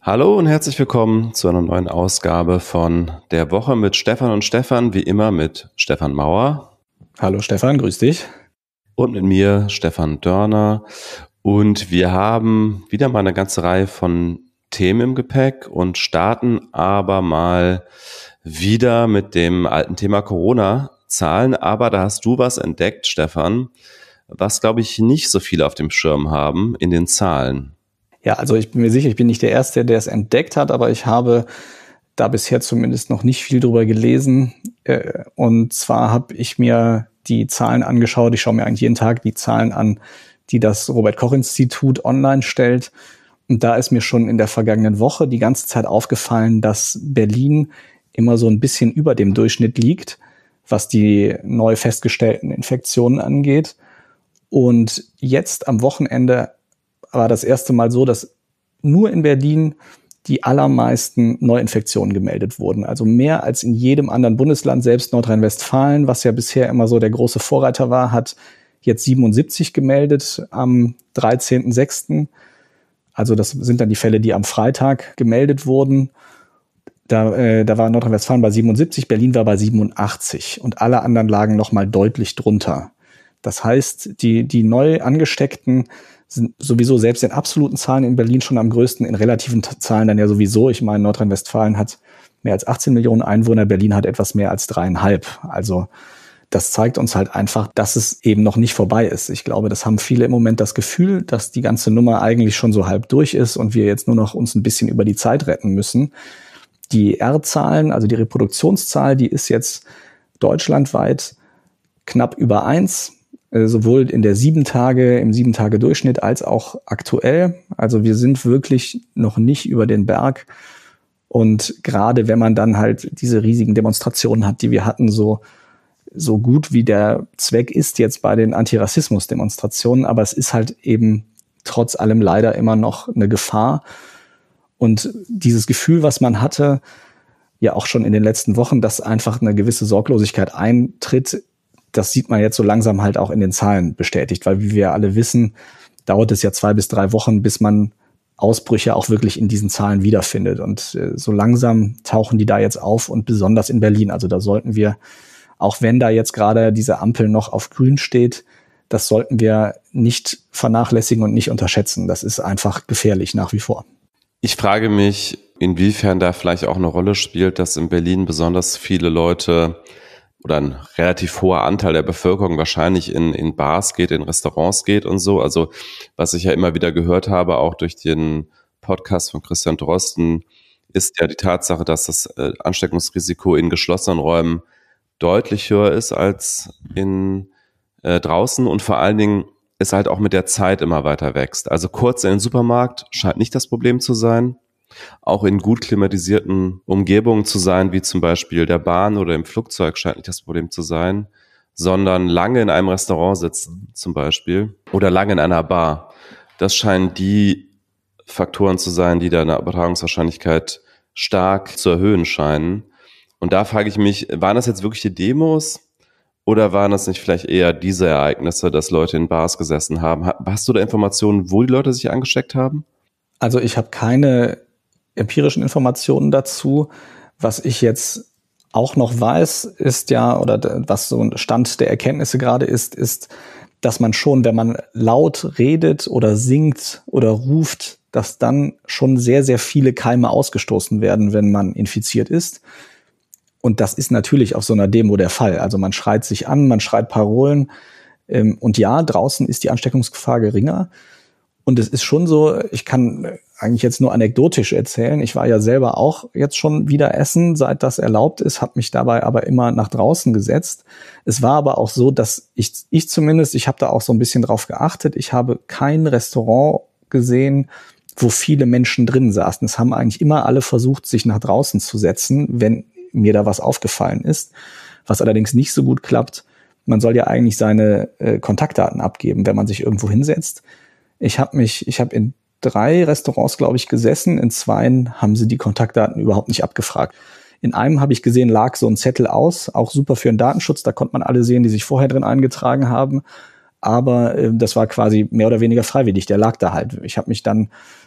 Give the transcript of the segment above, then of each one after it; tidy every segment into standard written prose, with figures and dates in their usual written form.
Hallo und herzlich willkommen zu einer neuen Ausgabe von der Woche mit Stefan und Stefan, wie immer mit Stefan Mauer. Hallo Stefan, grüß dich. Und mit mir, Stefan Dörner. Und wir haben wieder mal eine ganze Reihe von Themen im Gepäck und starten aber mal wieder mit dem alten Thema Corona-Zahlen. Aber da hast du was entdeckt, Stefan, was, glaube ich, nicht so viele auf dem Schirm haben in den Zahlen. Ja, also ich bin mir sicher, ich bin nicht der Erste, der es entdeckt hat, aber ich habe da bisher zumindest noch nicht viel drüber gelesen. Und zwar habe ich mir die Zahlen angeschaut. Ich schaue mir eigentlich jeden Tag die Zahlen an, die das Robert-Koch-Institut online stellt. Und da ist mir schon in der vergangenen Woche die ganze Zeit aufgefallen, dass Berlin immer so ein bisschen über dem Durchschnitt liegt, was die neu festgestellten Infektionen angeht. Und jetzt am Wochenende war das erste Mal so, dass nur in Berlin die allermeisten Neuinfektionen gemeldet wurden. Also mehr als in jedem anderen Bundesland, selbst Nordrhein-Westfalen, was ja bisher immer so der große Vorreiter war, hat jetzt 77 gemeldet am 13.06. Also das sind dann die Fälle, die am Freitag gemeldet wurden. Da war Nordrhein-Westfalen bei 77, Berlin war bei 87 und alle anderen lagen noch mal deutlich drunter. Das heißt, die neu Angesteckten sind sowieso selbst in absoluten Zahlen in Berlin schon am größten, in relativen Zahlen dann ja sowieso. Ich meine, Nordrhein-Westfalen hat mehr als 18 Millionen Einwohner, Berlin hat etwas mehr als 3,5. Also das zeigt uns halt einfach, dass es eben noch nicht vorbei ist. Ich glaube, das haben viele im Moment das Gefühl, dass die ganze Nummer eigentlich schon so halb durch ist und wir jetzt nur noch uns ein bisschen über die Zeit retten müssen. Die R-Zahlen, also die Reproduktionszahl, die ist jetzt deutschlandweit knapp über 1. Sowohl in der im 7-Tage-Durchschnitt als auch aktuell. Also wir sind wirklich noch nicht über den Berg. Und gerade wenn man dann halt diese riesigen Demonstrationen hat, die wir hatten, so gut wie der Zweck ist jetzt bei den Antirassismus-Demonstrationen, aber es ist halt eben trotz allem leider immer noch eine Gefahr. Und dieses Gefühl, was man hatte, ja auch schon in den letzten Wochen, dass einfach eine gewisse Sorglosigkeit eintritt, das sieht man jetzt so langsam halt auch in den Zahlen bestätigt, weil wie wir alle wissen, dauert es ja 2 bis 3 Wochen, bis man Ausbrüche auch wirklich in diesen Zahlen wiederfindet. Und so langsam tauchen die da jetzt auf und besonders in Berlin. Also da sollten wir, auch wenn da jetzt gerade diese Ampel noch auf grün steht, das sollten wir nicht vernachlässigen und nicht unterschätzen. Das ist einfach gefährlich nach wie vor. Ich frage mich, inwiefern da vielleicht auch eine Rolle spielt, dass in Berlin besonders viele Leute oder ein relativ hoher Anteil der Bevölkerung wahrscheinlich in Bars geht, in Restaurants geht und so. Also was ich ja immer wieder gehört habe, auch durch den Podcast von Christian Drosten, ist ja die Tatsache, dass das Ansteckungsrisiko in geschlossenen Räumen deutlich höher ist als in draußen und vor allen Dingen es halt auch mit der Zeit immer weiter wächst. Also kurz in den Supermarkt scheint nicht das Problem zu sein. Auch in gut klimatisierten Umgebungen zu sein, wie zum Beispiel der Bahn oder im Flugzeug, scheint nicht das Problem zu sein, sondern lange in einem Restaurant sitzen zum Beispiel oder lange in einer Bar. Das scheinen die Faktoren zu sein, die da eine Übertragungswahrscheinlichkeit stark zu erhöhen scheinen. Und da frage ich mich, waren das jetzt wirklich die Demos oder waren das nicht vielleicht eher diese Ereignisse, dass Leute in Bars gesessen haben? Hast du da Informationen, wo die Leute sich angesteckt haben? Also ich habe keine empirischen Informationen dazu. Was ich jetzt auch noch weiß, ist ja, oder was so ein Stand der Erkenntnisse gerade ist, dass man schon, wenn man laut redet oder singt oder ruft, dass dann schon sehr, sehr viele Keime ausgestoßen werden, wenn man infiziert ist. Und das ist natürlich auf so einer Demo der Fall. Also man schreit sich an, man schreit Parolen. Und ja, draußen ist die Ansteckungsgefahr geringer. Und es ist schon so, ich kann eigentlich jetzt nur anekdotisch erzählen. Ich war ja selber auch jetzt schon wieder essen, seit das erlaubt ist, habe mich dabei aber immer nach draußen gesetzt. Es war aber auch so, dass ich habe da auch so ein bisschen drauf geachtet. Ich habe kein Restaurant gesehen, wo viele Menschen drin saßen. Es haben eigentlich immer alle versucht, sich nach draußen zu setzen, wenn mir da was aufgefallen ist. Was allerdings nicht so gut klappt. Man soll ja eigentlich seine Kontaktdaten abgeben, wenn man sich irgendwo hinsetzt. Ich habe in 3 Restaurants, glaube ich, gesessen. In 2 haben sie die Kontaktdaten überhaupt nicht abgefragt. In einem habe ich gesehen, lag so ein Zettel aus, auch super für den Datenschutz. Da konnte man alle sehen, die sich vorher drin eingetragen haben. Aber das war quasi mehr oder weniger freiwillig. Der lag da halt. Ich habe mich dann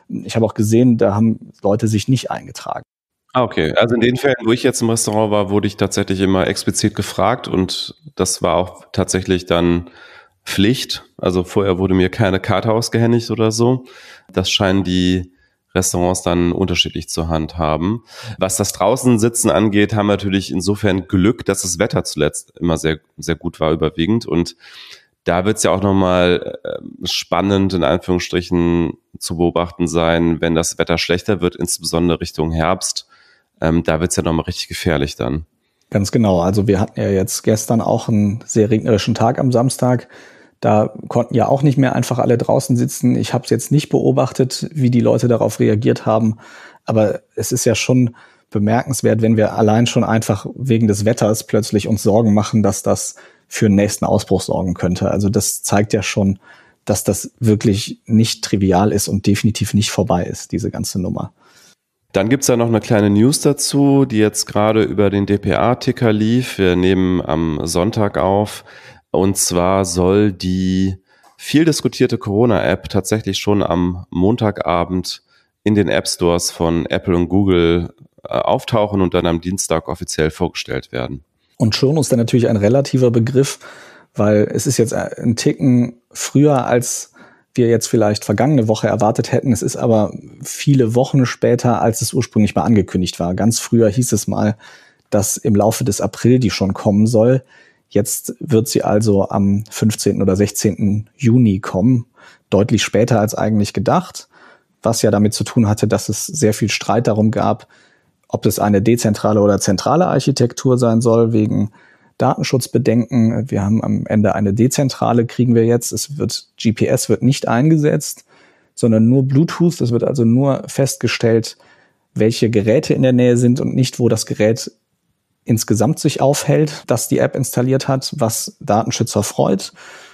Ich habe auch gesehen, da haben Leute sich nicht eingetragen. Okay, also in den Fällen, wo ich jetzt im Restaurant war, wurde ich tatsächlich immer explizit gefragt und das war auch tatsächlich dann Pflicht. Also vorher wurde mir keine Karte ausgehändigt oder so. Das scheinen die Restaurants dann unterschiedlich zur handhaben. Was das Draußensitzen angeht, haben wir natürlich insofern Glück, dass das Wetter zuletzt immer sehr, sehr gut war, überwiegend. Und da wird es ja auch nochmal spannend, in Anführungsstrichen, zu beobachten sein, wenn das Wetter schlechter wird, insbesondere Richtung Herbst. Da wird es ja nochmal richtig gefährlich dann. Ganz genau. Also wir hatten ja jetzt gestern auch einen sehr regnerischen Tag am Samstag. Da konnten ja auch nicht mehr einfach alle draußen sitzen. Ich habe es jetzt nicht beobachtet, wie die Leute darauf reagiert haben. Aber es ist ja schon bemerkenswert, wenn wir allein schon einfach wegen des Wetters plötzlich uns Sorgen machen, dass das für einen nächsten Ausbruch sorgen könnte. Also das zeigt ja schon, dass das wirklich nicht trivial ist und definitiv nicht vorbei ist, diese ganze Nummer. Dann gibt's da noch eine kleine News dazu, die jetzt gerade über den dpa-Ticker lief. Wir nehmen am Sonntag auf. Und zwar soll die viel diskutierte Corona-App tatsächlich schon am Montagabend in den App-Stores von Apple und Google auftauchen und dann am Dienstag offiziell vorgestellt werden. Und schon ist dann natürlich ein relativer Begriff, weil es ist jetzt ein Ticken früher, als wir jetzt vielleicht vergangene Woche erwartet hätten. Es ist aber viele Wochen später, als es ursprünglich mal angekündigt war. Ganz früher hieß es mal, dass im Laufe des April die schon kommen soll. Jetzt wird sie also am 15. oder 16. Juni kommen. Deutlich später als eigentlich gedacht. Was ja damit zu tun hatte, dass es sehr viel Streit darum gab, ob es eine dezentrale oder zentrale Architektur sein soll, wegen Datenschutzbedenken. Wir haben am Ende eine dezentrale, kriegen wir jetzt. GPS wird nicht eingesetzt, sondern nur Bluetooth. Es wird also nur festgestellt, welche Geräte in der Nähe sind und nicht, wo das Gerät insgesamt sich aufhält, das die App installiert hat, was Datenschützer freut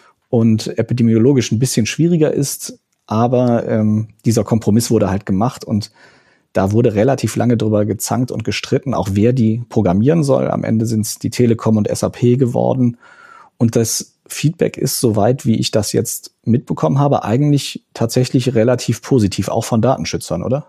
und epidemiologisch ein bisschen schwieriger ist. Aber dieser Kompromiss wurde halt gemacht und da wurde relativ lange drüber gezankt und gestritten, auch wer die programmieren soll. Am Ende sind es die Telekom und SAP geworden. Und das Feedback ist, soweit wie ich das jetzt mitbekommen habe, eigentlich tatsächlich relativ positiv, auch von Datenschützern, oder?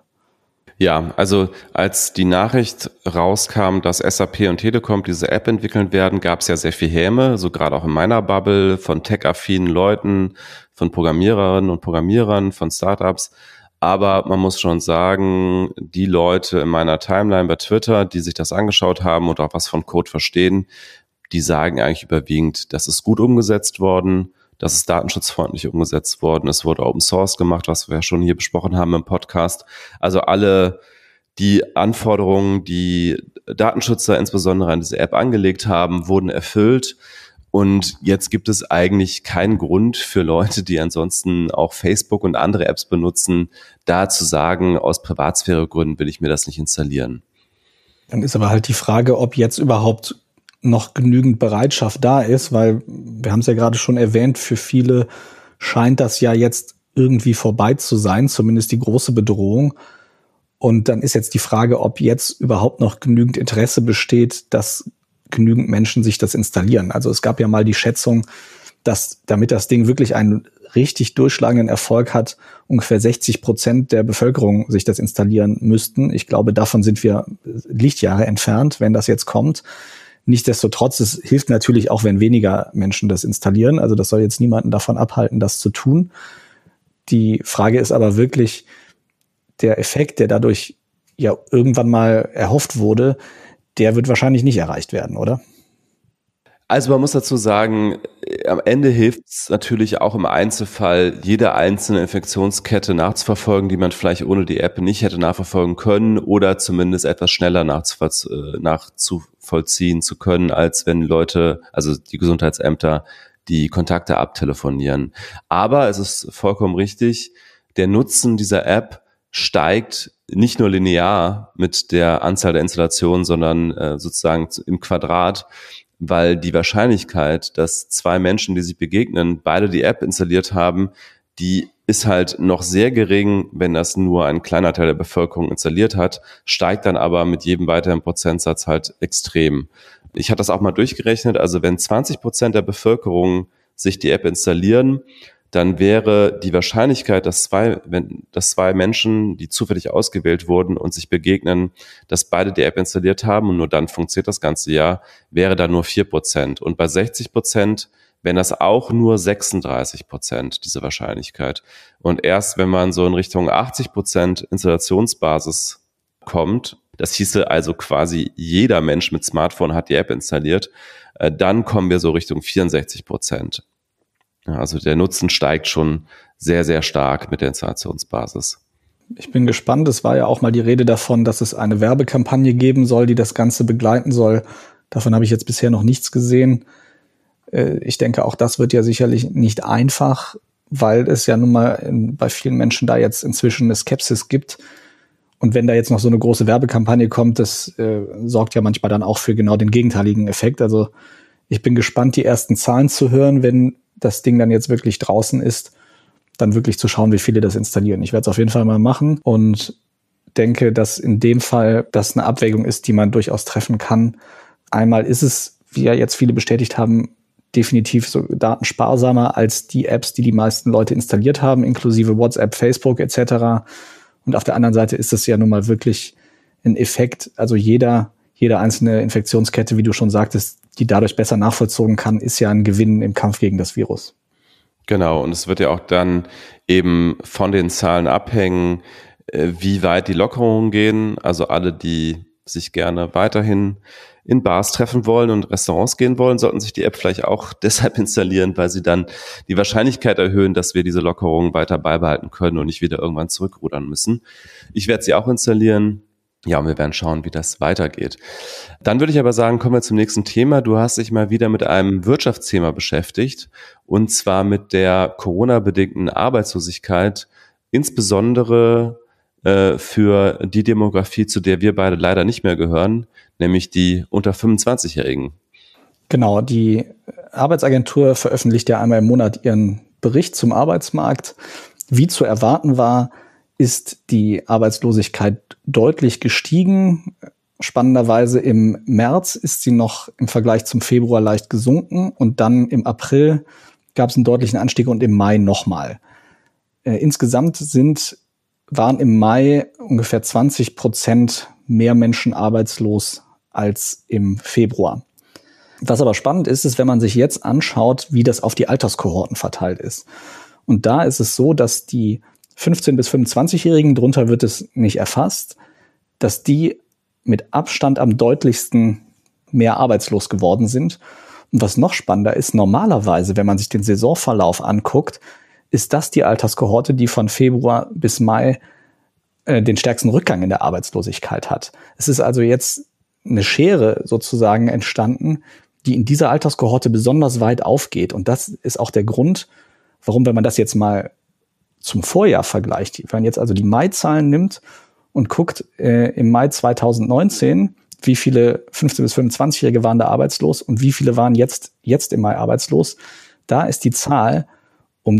Ja, also als die Nachricht rauskam, dass SAP und Telekom diese App entwickeln werden, gab es ja sehr viel Häme, so gerade auch in meiner Bubble, von tech-affinen Leuten, von Programmiererinnen und Programmierern, von Startups. Aber man muss schon sagen, die Leute in meiner Timeline bei Twitter, die sich das angeschaut haben und auch was von Code verstehen, die sagen eigentlich überwiegend, das ist gut umgesetzt worden, das ist datenschutzfreundlich umgesetzt worden, es wurde Open Source gemacht, was wir ja schon hier besprochen haben im Podcast. Also alle die Anforderungen, die Datenschützer insbesondere an diese App angelegt haben, wurden erfüllt. Und jetzt gibt es eigentlich keinen Grund für Leute, die ansonsten auch Facebook und andere Apps benutzen, da zu sagen, aus Privatsphäregründen will ich mir das nicht installieren. Dann ist aber halt die Frage, ob jetzt überhaupt noch genügend Bereitschaft da ist, weil wir haben es ja gerade schon erwähnt, für viele scheint das ja jetzt irgendwie vorbei zu sein, zumindest die große Bedrohung. Und dann ist jetzt die Frage, ob jetzt überhaupt noch genügend Interesse besteht, dass genügend Menschen sich das installieren. Also es gab ja mal die Schätzung, dass damit das Ding wirklich einen richtig durchschlagenden Erfolg hat, ungefähr 60% der Bevölkerung sich das installieren müssten. Ich glaube, davon sind wir Lichtjahre entfernt, wenn das jetzt kommt. Nichtsdestotrotz, es hilft natürlich auch, wenn weniger Menschen das installieren. Also das soll jetzt niemanden davon abhalten, das zu tun. Die Frage ist aber wirklich, der Effekt, der dadurch ja irgendwann mal erhofft wurde, der wird wahrscheinlich nicht erreicht werden, oder? Also man muss dazu sagen, am Ende hilft es natürlich auch im Einzelfall, jede einzelne Infektionskette nachzuverfolgen, die man vielleicht ohne die App nicht hätte nachverfolgen können oder zumindest etwas schneller nachzuvollziehen zu können, als wenn Leute, also die Gesundheitsämter, die Kontakte abtelefonieren. Aber es ist vollkommen richtig, der Nutzen dieser App steigt nicht nur linear mit der Anzahl der Installationen, sondern sozusagen im Quadrat, weil die Wahrscheinlichkeit, dass zwei Menschen, die sich begegnen, beide die App installiert haben, die ist halt noch sehr gering, wenn das nur ein kleiner Teil der Bevölkerung installiert hat, steigt dann aber mit jedem weiteren Prozentsatz halt extrem. Ich hatte das auch mal durchgerechnet, also wenn 20% der Bevölkerung sich die App installieren, dann wäre die Wahrscheinlichkeit, dass zwei Menschen, die zufällig ausgewählt wurden und sich begegnen, dass beide die App installiert haben und nur dann funktioniert das ganze Jahr, wäre da nur 4%. Und bei 60% wären das auch nur 36%, diese Wahrscheinlichkeit. Und erst wenn man so in Richtung 80% Installationsbasis kommt, das hieße also quasi jeder Mensch mit Smartphone hat die App installiert, dann kommen wir so Richtung 64%. Also der Nutzen steigt schon sehr, sehr stark mit der Installationsbasis. Ich bin gespannt. Es war ja auch mal die Rede davon, dass es eine Werbekampagne geben soll, die das Ganze begleiten soll. Davon habe ich jetzt bisher noch nichts gesehen. Ich denke, auch das wird ja sicherlich nicht einfach, weil es ja nun mal bei vielen Menschen da jetzt inzwischen eine Skepsis gibt. Und wenn da jetzt noch so eine große Werbekampagne kommt, das sorgt ja manchmal dann auch für genau den gegenteiligen Effekt. Also ich bin gespannt, die ersten Zahlen zu hören, wenn das Ding dann jetzt wirklich draußen ist, dann wirklich zu schauen, wie viele das installieren. Ich werde es auf jeden Fall mal machen und denke, dass in dem Fall das eine Abwägung ist, die man durchaus treffen kann. Einmal ist es, wie ja jetzt viele bestätigt haben, definitiv so datensparsamer als die Apps, die meisten Leute installiert haben, inklusive WhatsApp, Facebook etc. Und auf der anderen Seite ist es ja nun mal wirklich ein Effekt, also jede einzelne Infektionskette, wie du schon sagtest, die dadurch besser nachvollzogen kann, ist ja ein Gewinn im Kampf gegen das Virus. Genau, und es wird ja auch dann eben von den Zahlen abhängen, wie weit die Lockerungen gehen. Also alle, die sich gerne weiterhin in Bars treffen wollen und Restaurants gehen wollen, sollten sich die App vielleicht auch deshalb installieren, weil sie dann die Wahrscheinlichkeit erhöhen, dass wir diese Lockerungen weiter beibehalten können und nicht wieder irgendwann zurückrudern müssen. Ich werde sie auch installieren. Ja, und wir werden schauen, wie das weitergeht. Dann würde ich aber sagen, kommen wir zum nächsten Thema. Du hast dich mal wieder mit einem Wirtschaftsthema beschäftigt, und zwar mit der Corona-bedingten Arbeitslosigkeit, insbesondere für die Demografie, zu der wir beide leider nicht mehr gehören, nämlich die unter 25-Jährigen. Genau, die Arbeitsagentur veröffentlicht ja einmal im Monat ihren Bericht zum Arbeitsmarkt. Wie zu erwarten war, ist die Arbeitslosigkeit deutlich gestiegen. Spannenderweise im März ist sie noch im Vergleich zum Februar leicht gesunken und dann im April gab es einen deutlichen Anstieg und im Mai nochmal. Insgesamt waren im Mai ungefähr 20% mehr Menschen arbeitslos als im Februar. Was aber spannend ist, wenn man sich jetzt anschaut, wie das auf die Alterskohorten verteilt ist. Und da ist es so, dass die 15- bis 25-Jährigen, drunter wird es nicht erfasst, dass die mit Abstand am deutlichsten mehr arbeitslos geworden sind. Und was noch spannender ist, normalerweise, wenn man sich den Saisonverlauf anguckt, ist das die Alterskohorte, die von Februar bis Mai den stärksten Rückgang in der Arbeitslosigkeit hat. Es ist also jetzt eine Schere sozusagen entstanden, die in dieser Alterskohorte besonders weit aufgeht. Und das ist auch der Grund, warum, wenn man das jetzt mal zum Vorjahr vergleicht, wenn man jetzt also die Mai-Zahlen nimmt und guckt im Mai 2019, wie viele 15- bis 25-Jährige waren da arbeitslos und wie viele waren jetzt im Mai arbeitslos, da ist die Zahl um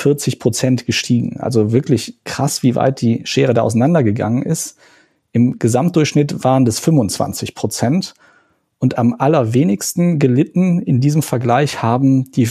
43% gestiegen. Also wirklich krass, wie weit die Schere da auseinandergegangen ist. Im Gesamtdurchschnitt waren das 25%. Und am allerwenigsten gelitten in diesem Vergleich haben die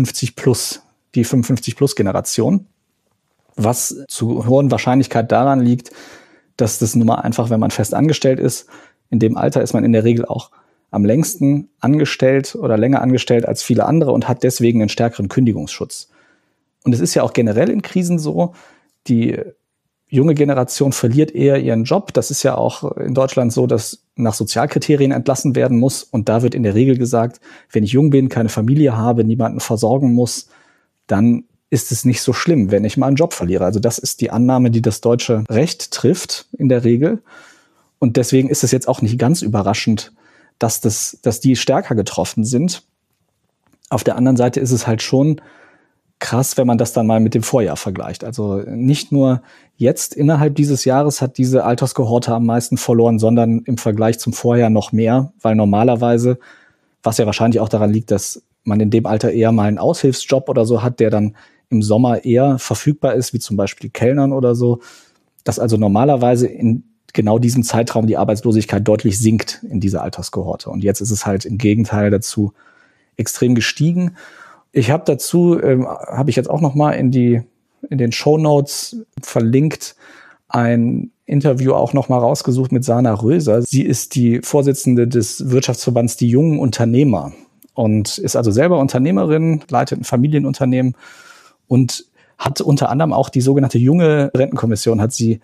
55-Plus-Generation. Was zu hohen Wahrscheinlichkeit daran liegt, dass das nun mal einfach, wenn man fest angestellt ist, in dem Alter ist man in der Regel auch am längsten angestellt oder länger angestellt als viele andere und hat deswegen einen stärkeren Kündigungsschutz. Und es ist ja auch generell in Krisen so, die junge Generation verliert eher ihren Job. Das ist ja auch in Deutschland so, dass nach Sozialkriterien entlassen werden muss. Und da wird in der Regel gesagt, wenn ich jung bin, keine Familie habe, niemanden versorgen muss, dann ist es nicht so schlimm, wenn ich mal einen Job verliere. Also das ist die Annahme, die das deutsche Recht trifft in der Regel. Und deswegen ist es jetzt auch nicht ganz überraschend, dass die stärker getroffen sind. Auf der anderen Seite ist es halt schon krass, wenn man das dann mal mit dem Vorjahr vergleicht. Also nicht nur jetzt innerhalb dieses Jahres hat diese Alterskohorte am meisten verloren, sondern im Vergleich zum Vorjahr noch mehr, weil normalerweise, was ja wahrscheinlich auch daran liegt, dass man in dem Alter eher mal einen Aushilfsjob oder so hat, der dann im Sommer eher verfügbar ist, wie zum Beispiel Kellnern oder so, dass also normalerweise in genau diesem Zeitraum die Arbeitslosigkeit deutlich sinkt in dieser Alterskohorte. Und jetzt ist es halt im Gegenteil dazu extrem gestiegen. Ich habe dazu, habe ich jetzt auch noch mal in den Shownotes verlinkt, ein Interview auch noch mal rausgesucht mit Sana Röser. Sie ist die Vorsitzende des Wirtschaftsverbands Die Jungen Unternehmer und ist also selber Unternehmerin, leitet ein Familienunternehmen und hat unter anderem auch die sogenannte Junge Rentenkommission hat sie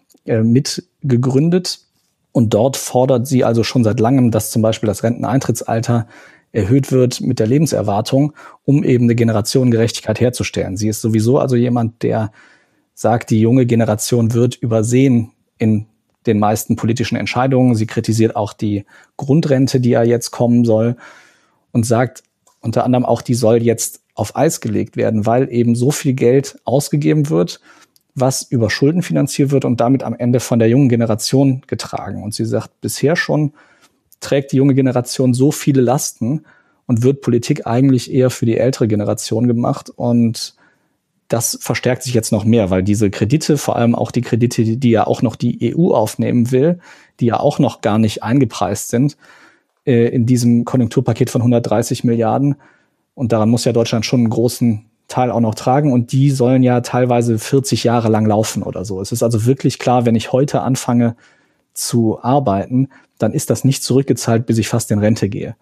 mit gegründet. Und dort fordert sie also schon seit langem, dass zum Beispiel das Renteneintrittsalter erhöht wird mit der Lebenserwartung, um eben eine Generationengerechtigkeit herzustellen. Sie ist sowieso also jemand, der sagt, die junge Generation wird übersehen in den meisten politischen Entscheidungen. Sie kritisiert auch die Grundrente, die ja jetzt kommen soll und sagt unter anderem auch, die soll jetzt auf Eis gelegt werden, weil eben so viel Geld ausgegeben wird, was über Schulden finanziert wird und damit am Ende von der jungen Generation getragen. Und sie sagt, bisher schon trägt die junge Generation so viele Lasten und wird Politik eigentlich eher für die ältere Generation gemacht. Und das verstärkt sich jetzt noch mehr, weil diese Kredite, vor allem auch die Kredite, die ja auch noch die EU aufnehmen will, die ja auch noch gar nicht eingepreist sind, in diesem Konjunkturpaket von 130 Milliarden. Und daran muss ja Deutschland schon einen großen Teil auch noch tragen. Und die sollen ja teilweise 40 Jahre lang laufen oder so. Es ist also wirklich klar, wenn ich heute anfange zu arbeiten, dann ist das nicht zurückgezahlt, bis ich fast in Rente gehe.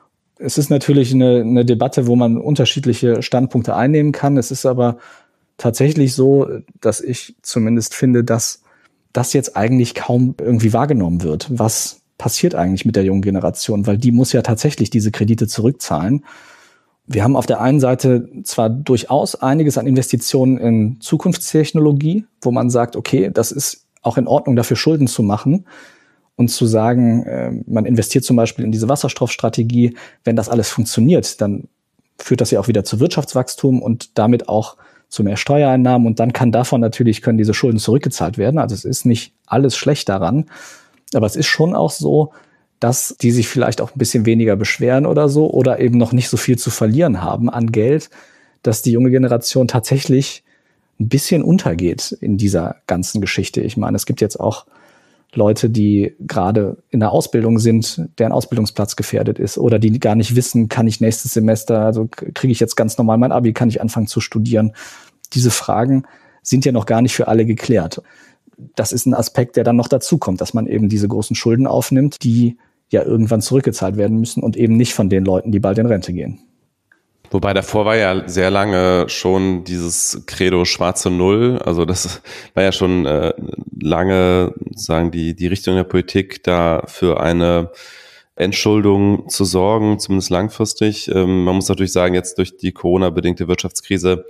Es ist natürlich eine Debatte, wo man unterschiedliche Standpunkte einnehmen kann. Es ist aber tatsächlich so, dass ich zumindest finde, dass das jetzt eigentlich kaum irgendwie wahrgenommen wird. Was passiert eigentlich mit der jungen Generation? Weil die muss ja tatsächlich diese Kredite zurückzahlen. Wir haben auf der einen Seite zwar durchaus einiges an Investitionen in Zukunftstechnologie, wo man sagt, okay, das ist auch in Ordnung, dafür Schulden zu machen und zu sagen, man investiert zum Beispiel in diese Wasserstoffstrategie. Wenn das alles funktioniert, dann führt das ja auch wieder zu Wirtschaftswachstum und damit auch zu mehr Steuereinnahmen. Und dann können diese Schulden zurückgezahlt werden. Also es ist nicht alles schlecht daran. Aber es ist schon auch so, dass die sich vielleicht auch ein bisschen weniger beschweren oder so oder eben noch nicht so viel zu verlieren haben an Geld, dass die junge Generation tatsächlich ein bisschen untergeht in dieser ganzen Geschichte. Ich meine, es gibt jetzt auch Leute, die gerade in der Ausbildung sind, deren Ausbildungsplatz gefährdet ist oder die gar nicht wissen, kann ich nächstes Semester, also kriege ich jetzt ganz normal mein Abi, kann ich anfangen zu studieren. Diese Fragen sind ja noch gar nicht für alle geklärt. Das ist ein Aspekt, der dann noch dazu kommt, dass man eben diese großen Schulden aufnimmt, die ja irgendwann zurückgezahlt werden müssen und eben nicht von den Leuten, die bald in Rente gehen. Wobei davor war ja sehr lange schon dieses Credo schwarze Null, also das war ja schon lange, sagen die Richtung der Politik, da für eine Entschuldung zu sorgen, zumindest langfristig. Man muss natürlich sagen, jetzt durch die Corona-bedingte Wirtschaftskrise,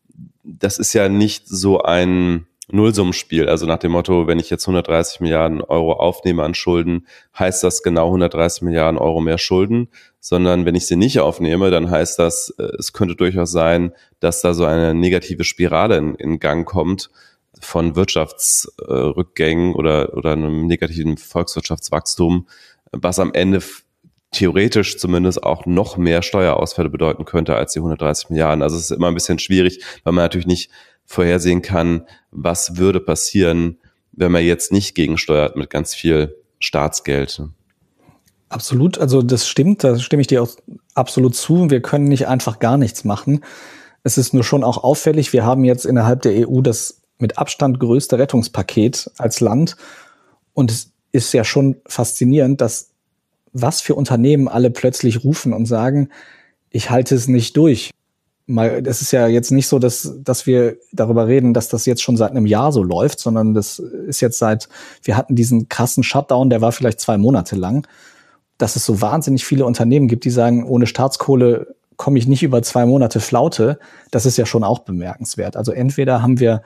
das ist ja nicht so ein Nullsummenspiel, also nach dem Motto, wenn ich jetzt 130 Milliarden Euro aufnehme an Schulden, heißt das genau 130 Milliarden Euro mehr Schulden, sondern wenn ich sie nicht aufnehme, dann heißt das, es könnte durchaus sein, dass da so eine negative Spirale in Gang kommt von Wirtschaftsrückgängen oder einem negativen Volkswirtschaftswachstum, was am Ende theoretisch zumindest auch noch mehr Steuerausfälle bedeuten könnte als die 130 Milliarden. Also es ist immer ein bisschen schwierig, weil man natürlich nicht vorhersehen kann, was würde passieren, wenn man jetzt nicht gegensteuert mit ganz viel Staatsgeld. Absolut, also das stimmt, da stimme ich dir auch absolut zu. Wir können nicht einfach gar nichts machen. Es ist nur schon auch auffällig, wir haben jetzt innerhalb der EU das mit Abstand größte Rettungspaket als Land. Und es ist ja schon faszinierend, dass was für Unternehmen alle plötzlich rufen und sagen, ich halte es nicht durch. Es ist ja jetzt nicht so, dass wir darüber reden, dass das jetzt schon seit einem Jahr so läuft, sondern das ist jetzt wir hatten diesen krassen Shutdown, der war vielleicht 2 Monate lang, dass es so wahnsinnig viele Unternehmen gibt, die sagen, ohne Staatskohle komme ich nicht über 2 Monate Flaute. Das ist ja schon auch bemerkenswert. Also entweder haben wir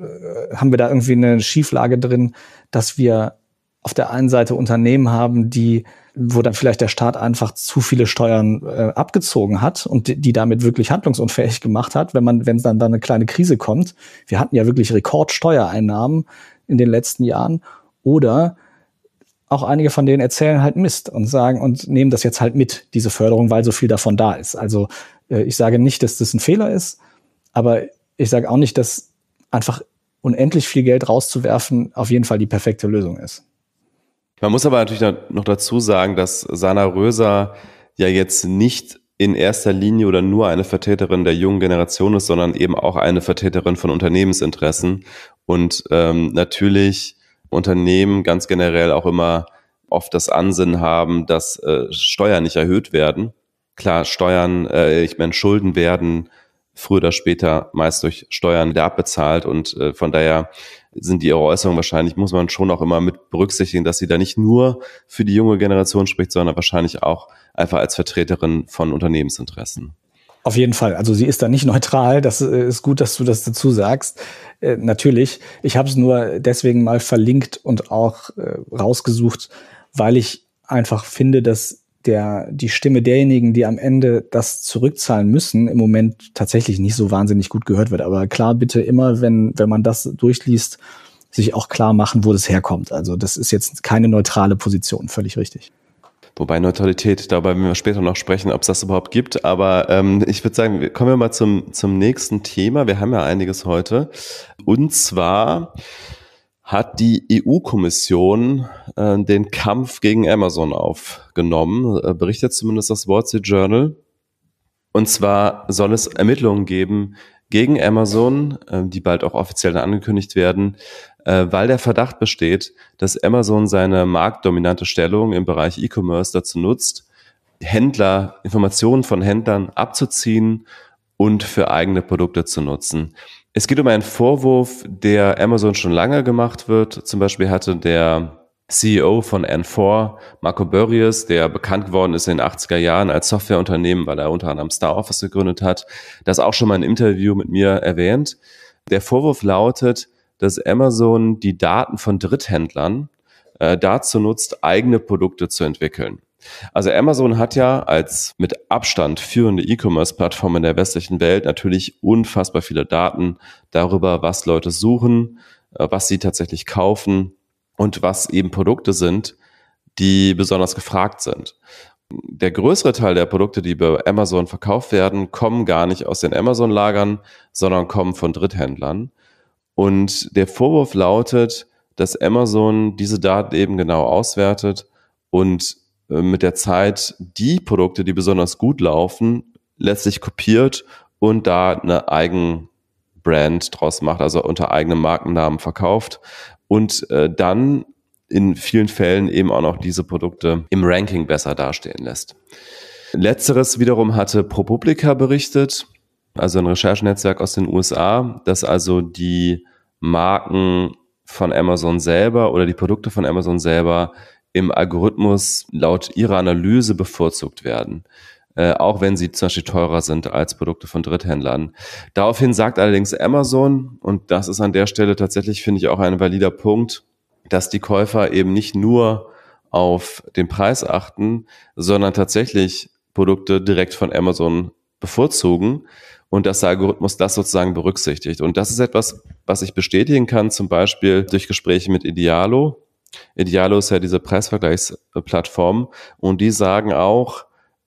da irgendwie eine Schieflage drin, dass wir auf der einen Seite Unternehmen haben, wo dann vielleicht der Staat einfach zu viele Steuern abgezogen hat und die damit wirklich handlungsunfähig gemacht hat, wenn dann eine kleine Krise kommt. Wir hatten ja wirklich Rekordsteuereinnahmen in den letzten Jahren. Oder auch einige von denen erzählen halt Mist und sagen und nehmen das jetzt halt mit, diese Förderung, weil so viel davon da ist. Also ich sage nicht, dass das ein Fehler ist, aber ich sage auch nicht, dass einfach unendlich viel Geld rauszuwerfen auf jeden Fall die perfekte Lösung ist. Man muss aber natürlich noch dazu sagen, dass Sana Röser ja jetzt nicht in erster Linie oder nur eine Vertreterin der jungen Generation ist, sondern eben auch eine Vertreterin von Unternehmensinteressen. Und natürlich Unternehmen ganz generell auch immer oft das Ansinnen haben, dass Steuern nicht erhöht werden. Klar, Schulden werden früher oder später meist durch Steuern wieder abbezahlt und von daher sind die Äußerungen wahrscheinlich, muss man schon auch immer mit berücksichtigen, dass sie da nicht nur für die junge Generation spricht, sondern wahrscheinlich auch einfach als Vertreterin von Unternehmensinteressen. Auf jeden Fall. Also sie ist da nicht neutral. Das ist gut, dass du das dazu sagst. Natürlich. Ich habe es nur deswegen mal verlinkt und auch rausgesucht, weil ich einfach finde, dass die Stimme derjenigen, die am Ende das zurückzahlen müssen, im Moment tatsächlich nicht so wahnsinnig gut gehört wird. Aber klar, bitte immer, wenn man das durchliest, sich auch klar machen, wo das herkommt. Also das ist jetzt keine neutrale Position, völlig richtig. Wobei Neutralität, darüber werden wir später noch sprechen, ob es das überhaupt gibt. Aber ich würde sagen, kommen wir mal zum nächsten Thema. Wir haben ja einiges heute. Und zwar hat die EU-Kommission den Kampf gegen Amazon aufgenommen, berichtet zumindest das Wall Street Journal. Und zwar soll es Ermittlungen geben gegen Amazon, die bald auch offiziell angekündigt werden, weil der Verdacht besteht, dass Amazon seine marktdominante Stellung im Bereich E-Commerce dazu nutzt, Informationen von Händlern abzuziehen und für eigene Produkte zu nutzen. Es geht um einen Vorwurf, der Amazon schon lange gemacht wird. Zum Beispiel hatte der CEO von N4, Marco Börries, der bekannt geworden ist in den 80er Jahren als Softwareunternehmen, weil er unter anderem Star Office gegründet hat, das auch schon mal im Interview mit mir erwähnt. Der Vorwurf lautet, dass Amazon die Daten von Dritthändlern dazu nutzt, eigene Produkte zu entwickeln. Also Amazon hat ja als mit Abstand führende E-Commerce-Plattform in der westlichen Welt natürlich unfassbar viele Daten darüber, was Leute suchen, was sie tatsächlich kaufen und was eben Produkte sind, die besonders gefragt sind. Der größere Teil der Produkte, die bei Amazon verkauft werden, kommen gar nicht aus den Amazon-Lagern, sondern kommen von Dritthändlern. Und der Vorwurf lautet, dass Amazon diese Daten eben genau auswertet und mit der Zeit die Produkte, die besonders gut laufen, letztlich kopiert und da eine Eigenbrand draus macht, also unter eigenem Markennamen verkauft und dann in vielen Fällen eben auch noch diese Produkte im Ranking besser dastehen lässt. Letzteres wiederum hatte ProPublica berichtet, also ein Recherchenetzwerk aus den USA, dass also die Marken von Amazon selber oder die Produkte von Amazon selber im Algorithmus laut ihrer Analyse bevorzugt werden, auch wenn sie zum Beispiel teurer sind als Produkte von Dritthändlern. Daraufhin sagt allerdings Amazon, und das ist an der Stelle tatsächlich, finde ich, auch ein valider Punkt, dass die Käufer eben nicht nur auf den Preis achten, sondern tatsächlich Produkte direkt von Amazon bevorzugen und dass der Algorithmus das sozusagen berücksichtigt. Und das ist etwas, was ich bestätigen kann, zum Beispiel durch Gespräche mit Idealo. Idealo ist ja diese Preisvergleichsplattform und die sagen auch,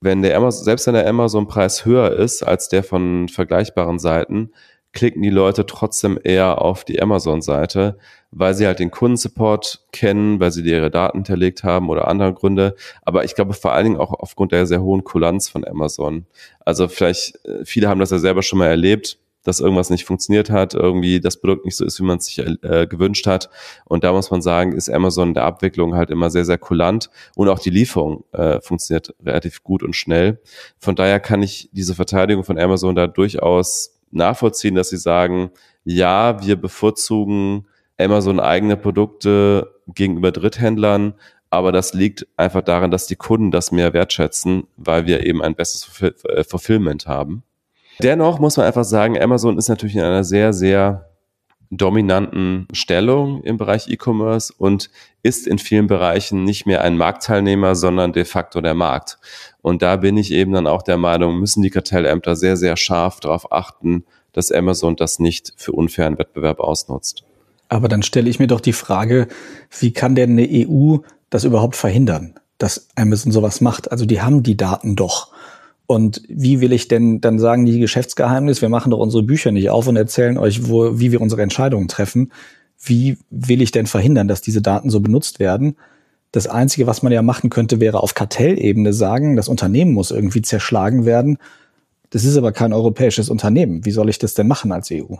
selbst wenn der Amazon-Preis höher ist als der von vergleichbaren Seiten, klicken die Leute trotzdem eher auf die Amazon-Seite, weil sie halt den Kundensupport kennen, weil sie ihre Daten hinterlegt haben oder andere Gründe. Aber ich glaube vor allen Dingen auch aufgrund der sehr hohen Kulanz von Amazon. Also viele haben das ja selber schon mal erlebt, dass irgendwas nicht funktioniert hat, irgendwie das Produkt nicht so ist, wie man es sich gewünscht hat. Und da muss man sagen, ist Amazon in der Abwicklung halt immer sehr, sehr kulant und auch die Lieferung funktioniert relativ gut und schnell. Von daher kann ich diese Verteidigung von Amazon da durchaus nachvollziehen, dass sie sagen, ja, wir bevorzugen Amazon eigene Produkte gegenüber Dritthändlern, aber das liegt einfach daran, dass die Kunden das mehr wertschätzen, weil wir eben ein besseres Fulfillment haben. Dennoch muss man einfach sagen, Amazon ist natürlich in einer sehr, sehr dominanten Stellung im Bereich E-Commerce und ist in vielen Bereichen nicht mehr ein Marktteilnehmer, sondern de facto der Markt. Und da bin ich eben dann auch der Meinung, müssen die Kartellämter sehr, sehr scharf darauf achten, dass Amazon das nicht für unfairen Wettbewerb ausnutzt. Aber dann stelle ich mir doch die Frage, wie kann denn eine EU das überhaupt verhindern, dass Amazon sowas macht? Also die haben die Daten doch. Und wie will ich denn dann sagen, die Geschäftsgeheimnis, wir machen doch unsere Bücher nicht auf und erzählen euch, wie wir unsere Entscheidungen treffen. Wie will ich denn verhindern, dass diese Daten so benutzt werden? Das Einzige, was man ja machen könnte, wäre auf Kartellebene sagen, das Unternehmen muss irgendwie zerschlagen werden. Das ist aber kein europäisches Unternehmen. Wie soll ich das denn machen als EU?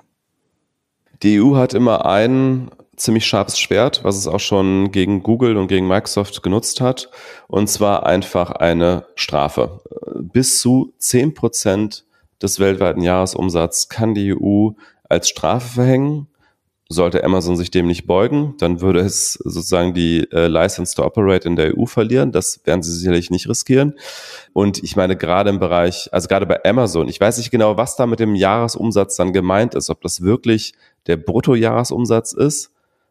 Die EU hat immer ein ziemlich scharfes Schwert, was es auch schon gegen Google und gegen Microsoft genutzt hat, und zwar einfach eine Strafe. Bis zu 10% des weltweiten Jahresumsatzes kann die EU als Strafe verhängen. Sollte Amazon sich dem nicht beugen, dann würde es sozusagen die License to Operate in der EU verlieren. Das werden sie sicherlich nicht riskieren. Und ich meine, gerade im Bereich, also gerade bei Amazon, ich weiß nicht genau, was da mit dem Jahresumsatz dann gemeint ist, ob das wirklich der Bruttojahresumsatz ist.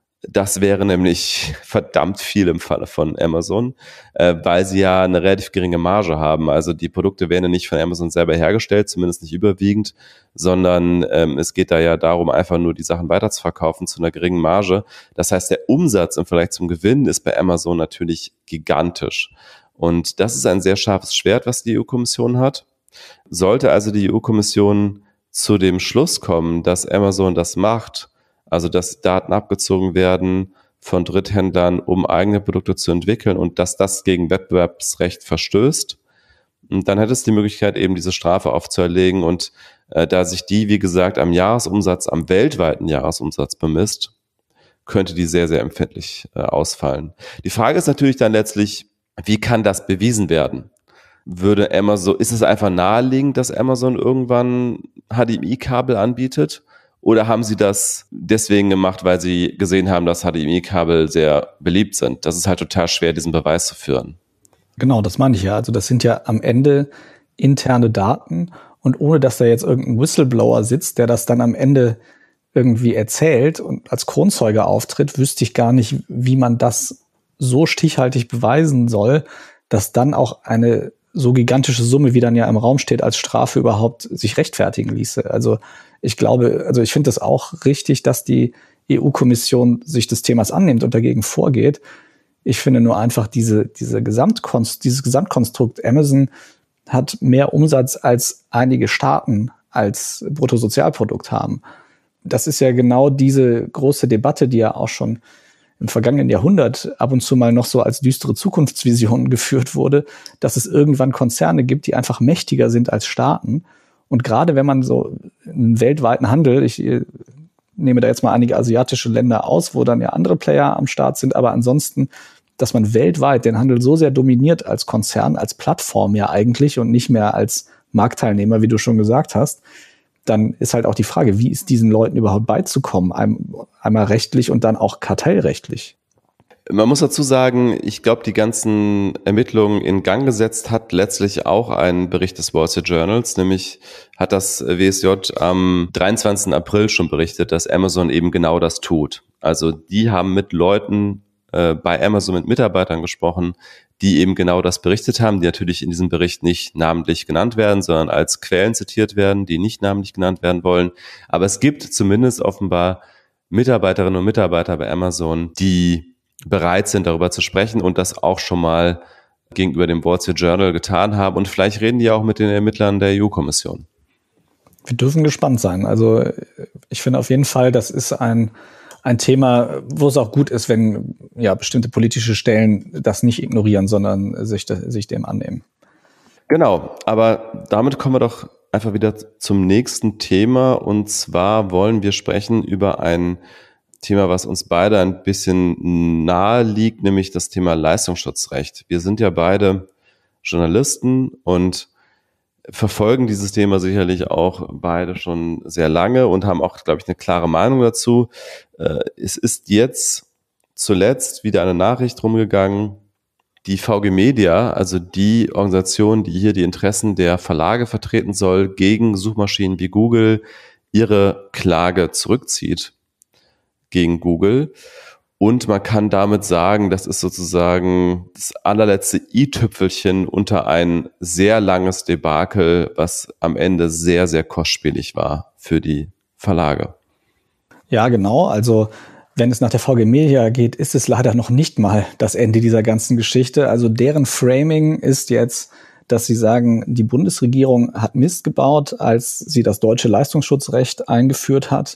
Das wäre nämlich verdammt viel im Falle von Amazon, weil sie ja eine relativ geringe Marge haben. Also die Produkte werden ja nicht von Amazon selber hergestellt, zumindest nicht überwiegend, sondern es geht da ja darum, einfach nur die Sachen weiterzuverkaufen zu einer geringen Marge. Das heißt, der Umsatz im Vergleich zum Gewinn ist bei Amazon natürlich gigantisch. Und das ist ein sehr scharfes Schwert, was die EU-Kommission hat. Sollte also die EU-Kommission zu dem Schluss kommen, dass Amazon das macht, also dass Daten abgezogen werden von Dritthändlern, um eigene Produkte zu entwickeln und dass das gegen Wettbewerbsrecht verstößt, und dann hätte es die Möglichkeit, eben diese Strafe aufzuerlegen. Und da sich die, wie gesagt, am Jahresumsatz, am weltweiten Jahresumsatz bemisst, könnte die sehr, sehr empfindlich ausfallen. Die Frage ist natürlich dann letztlich, wie kann das bewiesen werden? Würde Amazon, ist es einfach naheliegend, dass Amazon irgendwann HDMI-Kabel anbietet? Oder haben sie das deswegen gemacht, weil sie gesehen haben, dass HDMI-Kabel sehr beliebt sind? Das ist halt total schwer, diesen Beweis zu führen. Genau, das meine ich ja. Also das sind ja am Ende interne Daten und ohne, dass da jetzt irgendein Whistleblower sitzt, der das dann am Ende irgendwie erzählt und als Kronzeuge auftritt, wüsste ich gar nicht, wie man das so stichhaltig beweisen soll, dass dann auch eine so gigantische Summe, wie dann ja im Raum steht, als Strafe überhaupt sich rechtfertigen ließe. Also ich glaube, also ich finde das auch richtig, dass die EU-Kommission sich des Themas annimmt und dagegen vorgeht. Ich finde nur einfach dieses Gesamtkonstrukt Amazon hat mehr Umsatz als einige Staaten als Bruttosozialprodukt haben. Das ist ja genau diese große Debatte, die ja auch schon im vergangenen Jahrhundert ab und zu mal noch so als düstere Zukunftsvision geführt wurde, dass es irgendwann Konzerne gibt, die einfach mächtiger sind als Staaten. Und gerade wenn man so einen weltweiten Handel, ich nehme da jetzt mal einige asiatische Länder aus, wo dann ja andere Player am Start sind, aber ansonsten, dass man weltweit den Handel so sehr dominiert als Konzern, als Plattform ja eigentlich und nicht mehr als Marktteilnehmer, wie du schon gesagt hast, dann ist halt auch die Frage, wie ist diesen Leuten überhaupt beizukommen? Einmal rechtlich und dann auch kartellrechtlich. Man muss dazu sagen, ich glaube, die ganzen Ermittlungen in Gang gesetzt hat letztlich auch ein Bericht des Wall Street Journals, nämlich hat das WSJ am 23. April schon berichtet, dass Amazon eben genau das tut. Also die haben mit Leuten bei Amazon, mit Mitarbeitern gesprochen, die eben genau das berichtet haben, die natürlich in diesem Bericht nicht namentlich genannt werden, sondern als Quellen zitiert werden, die nicht namentlich genannt werden wollen. Aber es gibt zumindest offenbar Mitarbeiterinnen und Mitarbeiter bei Amazon, die bereit sind, darüber zu sprechen und das auch schon mal gegenüber dem Wall Street Journal getan haben. Und vielleicht reden die auch mit den Ermittlern der EU-Kommission. Wir dürfen gespannt sein. Also ich finde auf jeden Fall, das ist ein Thema, wo es auch gut ist, wenn ja bestimmte politische Stellen das nicht ignorieren, sondern sich dem annehmen. Genau, aber damit kommen wir doch einfach wieder zum nächsten Thema. Und zwar wollen wir sprechen über ein Thema, was uns beide ein bisschen nahe liegt, nämlich das Thema Leistungsschutzrecht. Wir sind ja beide Journalisten und verfolgen dieses Thema sicherlich auch beide schon sehr lange und haben auch, glaube ich, eine klare Meinung dazu. Es ist jetzt zuletzt wieder eine Nachricht rumgegangen, die VG Media, also die Organisation, die hier die Interessen der Verlage vertreten soll, gegen Suchmaschinen wie Google ihre Klage zurückzieht gegen Google. Und man kann damit sagen, das ist sozusagen das allerletzte i-Tüpfelchen unter ein sehr langes Debakel, was am Ende sehr, sehr kostspielig war für die Verlage. Ja, genau. Also wenn es nach der VG Media geht, ist es leider noch nicht mal das Ende dieser ganzen Geschichte. Also deren Framing ist jetzt, dass sie sagen, die Bundesregierung hat Mist gebaut, als sie das deutsche Leistungsschutzrecht eingeführt hat.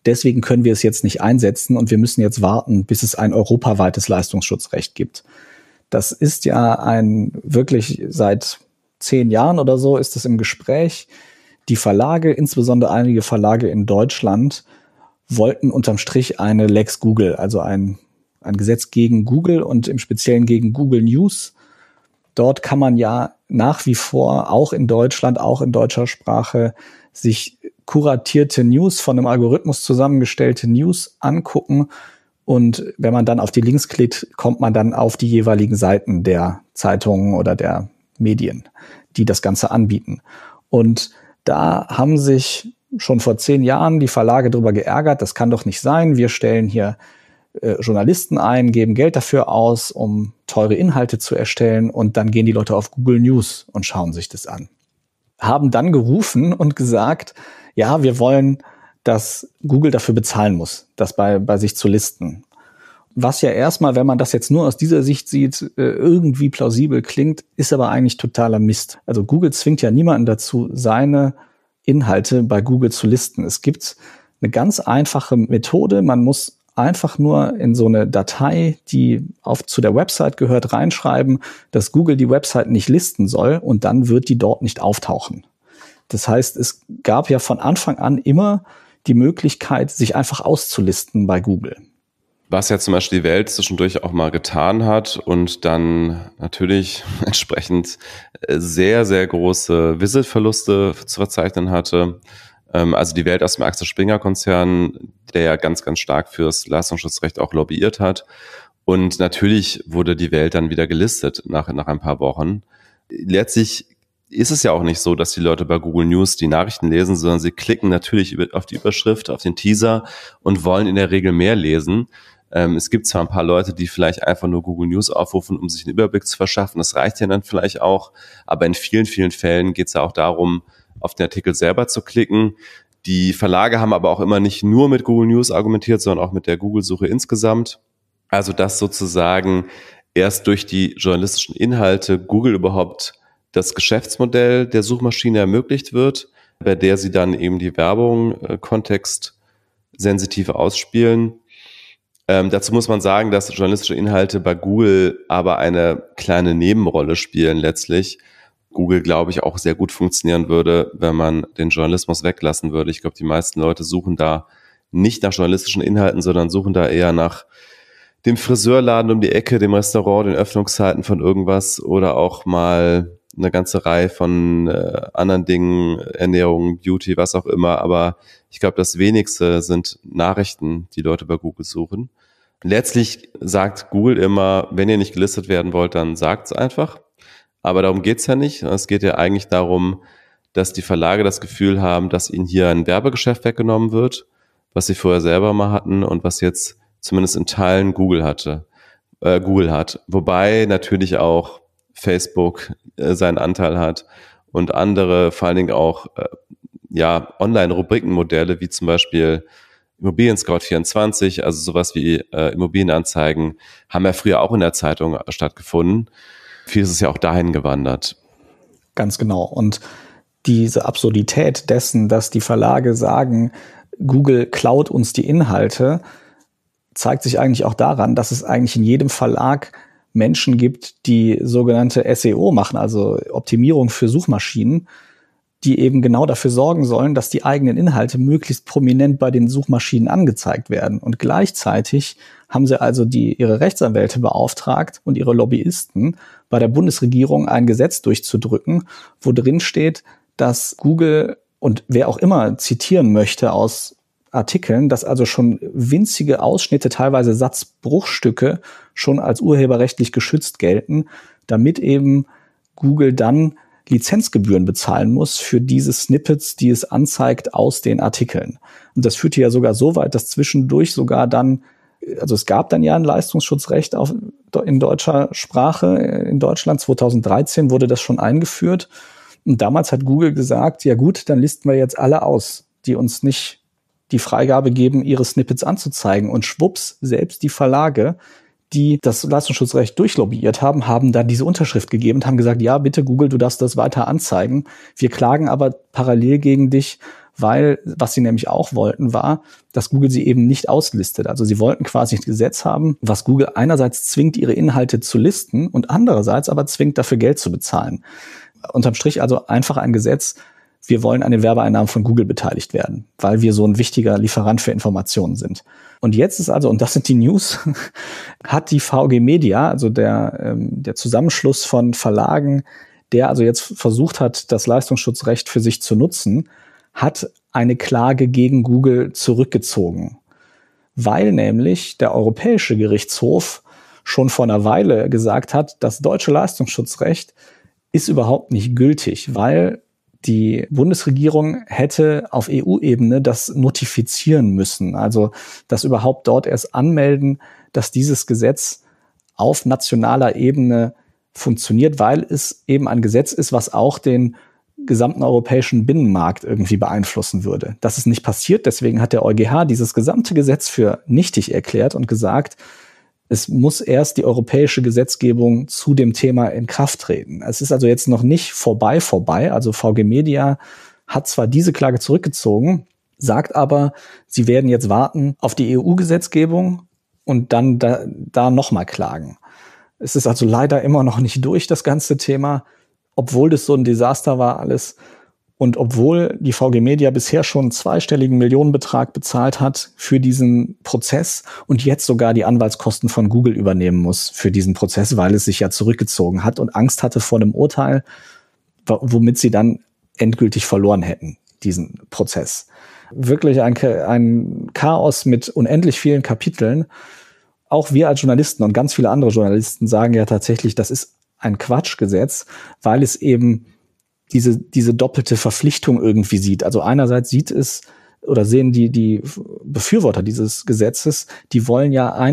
Deswegen können wir es jetzt nicht einsetzen und wir müssen jetzt warten, bis es ein europaweites Leistungsschutzrecht gibt. Das ist ja wirklich seit 10 Jahren oder so ist es im Gespräch. Die Verlage, insbesondere einige Verlage in Deutschland, wollten unterm Strich eine Lex Google, also ein Gesetz gegen Google und im Speziellen gegen Google News. Dort kann man ja nach wie vor auch in Deutschland, auch in deutscher Sprache, sich kuratierte News, von einem Algorithmus zusammengestellte News angucken. Und wenn man dann auf die Links klickt, kommt man dann auf die jeweiligen Seiten der Zeitungen oder der Medien, die das Ganze anbieten. Und da haben sich schon vor 10 Jahren die Verlage darüber geärgert, das kann doch nicht sein. Wir stellen hier Journalisten ein, geben Geld dafür aus, um teure Inhalte zu erstellen und dann gehen die Leute auf Google News und schauen sich das an. Haben dann gerufen und gesagt, ja, wir wollen, dass Google dafür bezahlen muss, das bei sich zu listen. Was ja erstmal, wenn man das jetzt nur aus dieser Sicht sieht, irgendwie plausibel klingt, ist aber eigentlich totaler Mist. Also Google zwingt ja niemanden dazu, seine Inhalte bei Google zu listen. Es gibt eine ganz einfache Methode. Man muss einfach nur in so eine Datei, die zu der Website gehört, reinschreiben, dass Google die Website nicht listen soll und dann wird die dort nicht auftauchen. Das heißt, es gab ja von Anfang an immer die Möglichkeit, sich einfach auszulisten bei Google. Was ja zum Beispiel die Welt zwischendurch auch mal getan hat und dann natürlich entsprechend sehr, sehr große Visitverluste zu verzeichnen hatte. Also die Welt aus dem Axel Springer Konzern, der ja ganz, ganz stark fürs Leistungsschutzrecht auch lobbyiert hat. Und natürlich wurde die Welt dann wieder gelistet nach ein paar Wochen. Letztlich ist es ja auch nicht so, dass die Leute bei Google News die Nachrichten lesen, sondern sie klicken natürlich auf die Überschrift, auf den Teaser und wollen in der Regel mehr lesen. Es gibt zwar ein paar Leute, die vielleicht einfach nur Google News aufrufen, um sich einen Überblick zu verschaffen. Das reicht ja dann vielleicht auch. Aber in vielen, vielen Fällen geht es ja auch darum, auf den Artikel selber zu klicken. Die Verlage haben aber auch immer nicht nur mit Google News argumentiert, sondern auch mit der Google-Suche insgesamt. Also dass sozusagen erst durch die journalistischen Inhalte Google überhaupt das Geschäftsmodell der Suchmaschine ermöglicht wird, bei der sie dann eben die Werbung kontextsensitiv ausspielen. Dazu muss man sagen, dass journalistische Inhalte bei Google aber eine kleine Nebenrolle spielen letztlich. Google, glaube ich, auch sehr gut funktionieren würde, wenn man den Journalismus weglassen würde. Ich glaube, die meisten Leute suchen da nicht nach journalistischen Inhalten, sondern suchen da eher nach dem Friseurladen um die Ecke, dem Restaurant, den Öffnungszeiten von irgendwas oder auch mal eine ganze Reihe von anderen Dingen, Ernährung, Beauty, was auch immer. Aber ich glaube, das Wenigste sind Nachrichten, die Leute bei Google suchen. Letztlich sagt Google immer, wenn ihr nicht gelistet werden wollt, dann sagt's einfach. Aber darum geht's ja nicht. Es geht ja eigentlich darum, dass die Verlage das Gefühl haben, dass ihnen hier ein Werbegeschäft weggenommen wird, was sie vorher selber mal hatten und was jetzt zumindest in Teilen Google hat. Wobei natürlich auch Facebook seinen Anteil hat und andere, vor allen Dingen auch Online-Rubrikenmodelle, wie zum Beispiel Immobilien Scout 24, also sowas wie Immobilienanzeigen, haben ja früher auch in der Zeitung stattgefunden. Vieles ist ja auch dahin gewandert. Ganz genau. Und diese Absurdität dessen, dass die Verlage sagen, Google klaut uns die Inhalte, zeigt sich eigentlich auch daran, dass es eigentlich in jedem Verlag Menschen gibt, die sogenannte SEO machen, also Optimierung für Suchmaschinen, die eben genau dafür sorgen sollen, dass die eigenen Inhalte möglichst prominent bei den Suchmaschinen angezeigt werden. Und gleichzeitig haben sie also ihre Rechtsanwälte beauftragt und ihre Lobbyisten, bei der Bundesregierung ein Gesetz durchzudrücken, wo drin steht, dass Google und wer auch immer zitieren möchte aus Artikeln, dass also schon winzige Ausschnitte, teilweise Satzbruchstücke, schon als urheberrechtlich geschützt gelten, damit eben Google dann Lizenzgebühren bezahlen muss für diese Snippets, die es anzeigt aus den Artikeln. Und das führte ja sogar so weit, dass zwischendurch sogar dann, also es gab dann ja ein Leistungsschutzrecht in deutscher Sprache. In Deutschland 2013 wurde das schon eingeführt. Und damals hat Google gesagt, ja gut, dann listen wir jetzt alle aus, die uns nicht die Freigabe geben, ihre Snippets anzuzeigen. Und schwupps, selbst die Verlage, die das Leistungsschutzrecht durchlobbyiert haben, haben da diese Unterschrift gegeben und haben gesagt, ja, bitte Google, du darfst das weiter anzeigen. Wir klagen aber parallel gegen dich, weil was sie nämlich auch wollten, war, dass Google sie eben nicht auslistet. Also sie wollten quasi ein Gesetz haben, was Google einerseits zwingt, ihre Inhalte zu listen und andererseits aber zwingt, dafür Geld zu bezahlen. Unterm Strich also einfach ein Gesetz, wir wollen an den Werbeeinnahmen von Google beteiligt werden, weil wir so ein wichtiger Lieferant für Informationen sind. Und jetzt ist also, und das sind die News, hat die VG Media, also der Zusammenschluss von Verlagen, der also jetzt versucht hat, das Leistungsschutzrecht für sich zu nutzen, hat eine Klage gegen Google zurückgezogen. Weil nämlich der Europäische Gerichtshof schon vor einer Weile gesagt hat, das deutsche Leistungsschutzrecht ist überhaupt nicht gültig, weil die Bundesregierung hätte auf EU-Ebene das notifizieren müssen, also das überhaupt dort erst anmelden, dass dieses Gesetz auf nationaler Ebene funktioniert, weil es eben ein Gesetz ist, was auch den gesamten europäischen Binnenmarkt irgendwie beeinflussen würde. Das ist nicht passiert, deswegen hat der EuGH dieses gesamte Gesetz für nichtig erklärt und gesagt, es muss erst die europäische Gesetzgebung zu dem Thema in Kraft treten. Es ist also jetzt noch nicht vorbei. Also VG Media hat zwar diese Klage zurückgezogen, sagt aber, sie werden jetzt warten auf die EU-Gesetzgebung und dann da nochmal klagen. Es ist also leider immer noch nicht durch, das ganze Thema, obwohl das so ein Desaster war alles. Und obwohl die VG Media bisher schon einen zweistelligen Millionenbetrag bezahlt hat für diesen Prozess und jetzt sogar die Anwaltskosten von Google übernehmen muss für diesen Prozess, weil es sich ja zurückgezogen hat und Angst hatte vor einem Urteil, womit sie dann endgültig verloren hätten, diesen Prozess. Wirklich ein Chaos mit unendlich vielen Kapiteln. Auch wir als Journalisten und ganz viele andere Journalisten sagen ja tatsächlich, das ist ein Quatschgesetz, weil es eben diese doppelte Verpflichtung irgendwie sieht. Also einerseits sehen die Befürworter dieses Gesetzes, die wollen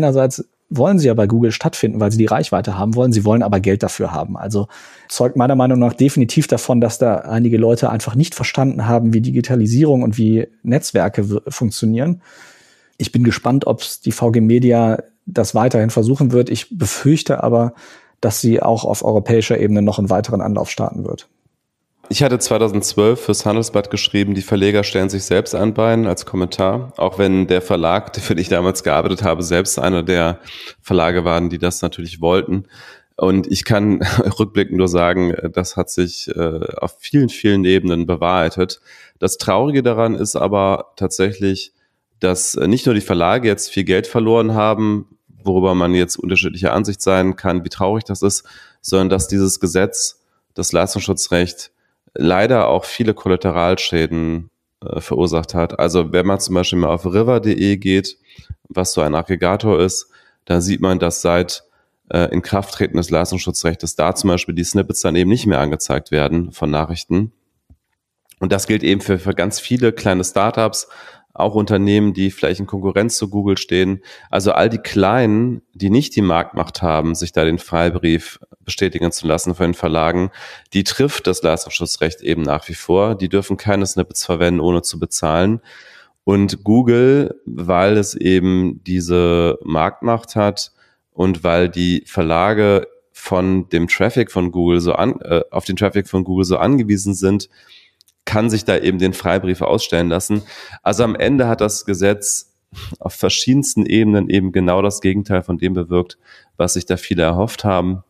sie ja bei Google stattfinden, weil sie die Reichweite haben wollen, sie wollen aber Geld dafür haben. Also zeugt meiner Meinung nach definitiv davon, dass da einige Leute einfach nicht verstanden haben, wie Digitalisierung und wie Netzwerke funktionieren. Ich bin gespannt, ob die VG Media das weiterhin versuchen wird. Ich befürchte aber, dass sie auch auf europäischer Ebene noch einen weiteren Anlauf starten wird. Ich hatte 2012 fürs Handelsblatt geschrieben, die Verleger stellen sich selbst ein Bein als Kommentar, auch wenn der Verlag, für den ich damals gearbeitet habe, selbst einer der Verlage waren, die das natürlich wollten. Und ich kann rückblickend nur sagen, das hat sich auf vielen, vielen Ebenen bewahrheitet. Das Traurige daran ist aber tatsächlich, dass nicht nur die Verlage jetzt viel Geld verloren haben, worüber man jetzt unterschiedlicher Ansicht sein kann, wie traurig das ist, sondern dass dieses Gesetz, das Leistungsschutzrecht, leider auch viele Kollateralschäden verursacht hat. Also wenn man zum Beispiel mal auf river.de geht, was so ein Aggregator ist, da sieht man, dass seit Inkrafttreten des Leistungsschutzrechts da zum Beispiel die Snippets dann eben nicht mehr angezeigt werden von Nachrichten. Und das gilt eben für ganz viele kleine Startups, auch Unternehmen, die vielleicht in Konkurrenz zu Google stehen. Also all die Kleinen, die nicht die Marktmacht haben, sich da den Freibrief bestätigen zu lassen von den Verlagen, die trifft das Leistungsschutzrecht eben nach wie vor. Die dürfen keine Snippets verwenden, ohne zu bezahlen. Und Google, weil es eben diese Marktmacht hat und weil die Verlage von dem Traffic von Google auf den Traffic von Google so angewiesen sind, kann sich da eben den Freibrief ausstellen lassen. Also am Ende hat das Gesetz auf verschiedensten Ebenen eben genau das Gegenteil von dem bewirkt, was sich da viele erhofft haben.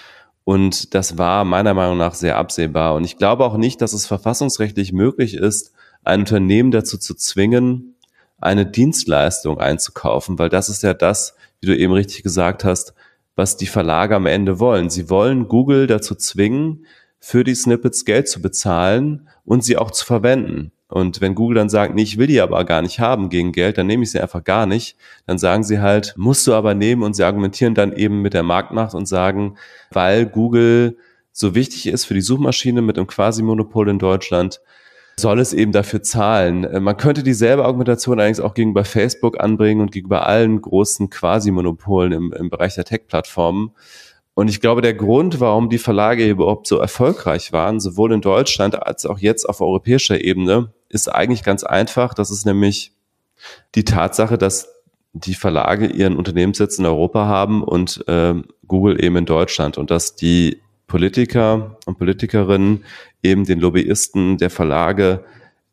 Und das war meiner Meinung nach sehr absehbar. Und ich glaube auch nicht, dass es verfassungsrechtlich möglich ist, ein Unternehmen dazu zu zwingen, eine Dienstleistung einzukaufen, weil das ist ja das, wie du eben richtig gesagt hast, was die Verlage am Ende wollen. Sie wollen Google dazu zwingen, für die Snippets Geld zu bezahlen und sie auch zu verwenden. Und wenn Google dann sagt, nee, ich will die aber gar nicht haben gegen Geld, dann nehme ich sie einfach gar nicht. Dann sagen sie halt, musst du aber nehmen, und sie argumentieren dann eben mit der Marktmacht und sagen, weil Google so wichtig ist für die Suchmaschine mit einem Quasi-Monopol in Deutschland, soll es eben dafür zahlen. Man könnte dieselbe Argumentation allerdings auch gegenüber Facebook anbringen und gegenüber allen großen Quasi-Monopolen im Bereich der Tech-Plattformen. Und ich glaube, der Grund, warum die Verlage überhaupt so erfolgreich waren, sowohl in Deutschland als auch jetzt auf europäischer Ebene, ist eigentlich ganz einfach. Das ist nämlich die Tatsache, dass die Verlage ihren Unternehmenssitz in Europa haben und Google eben in Deutschland, und dass die Politiker und Politikerinnen eben den Lobbyisten der Verlage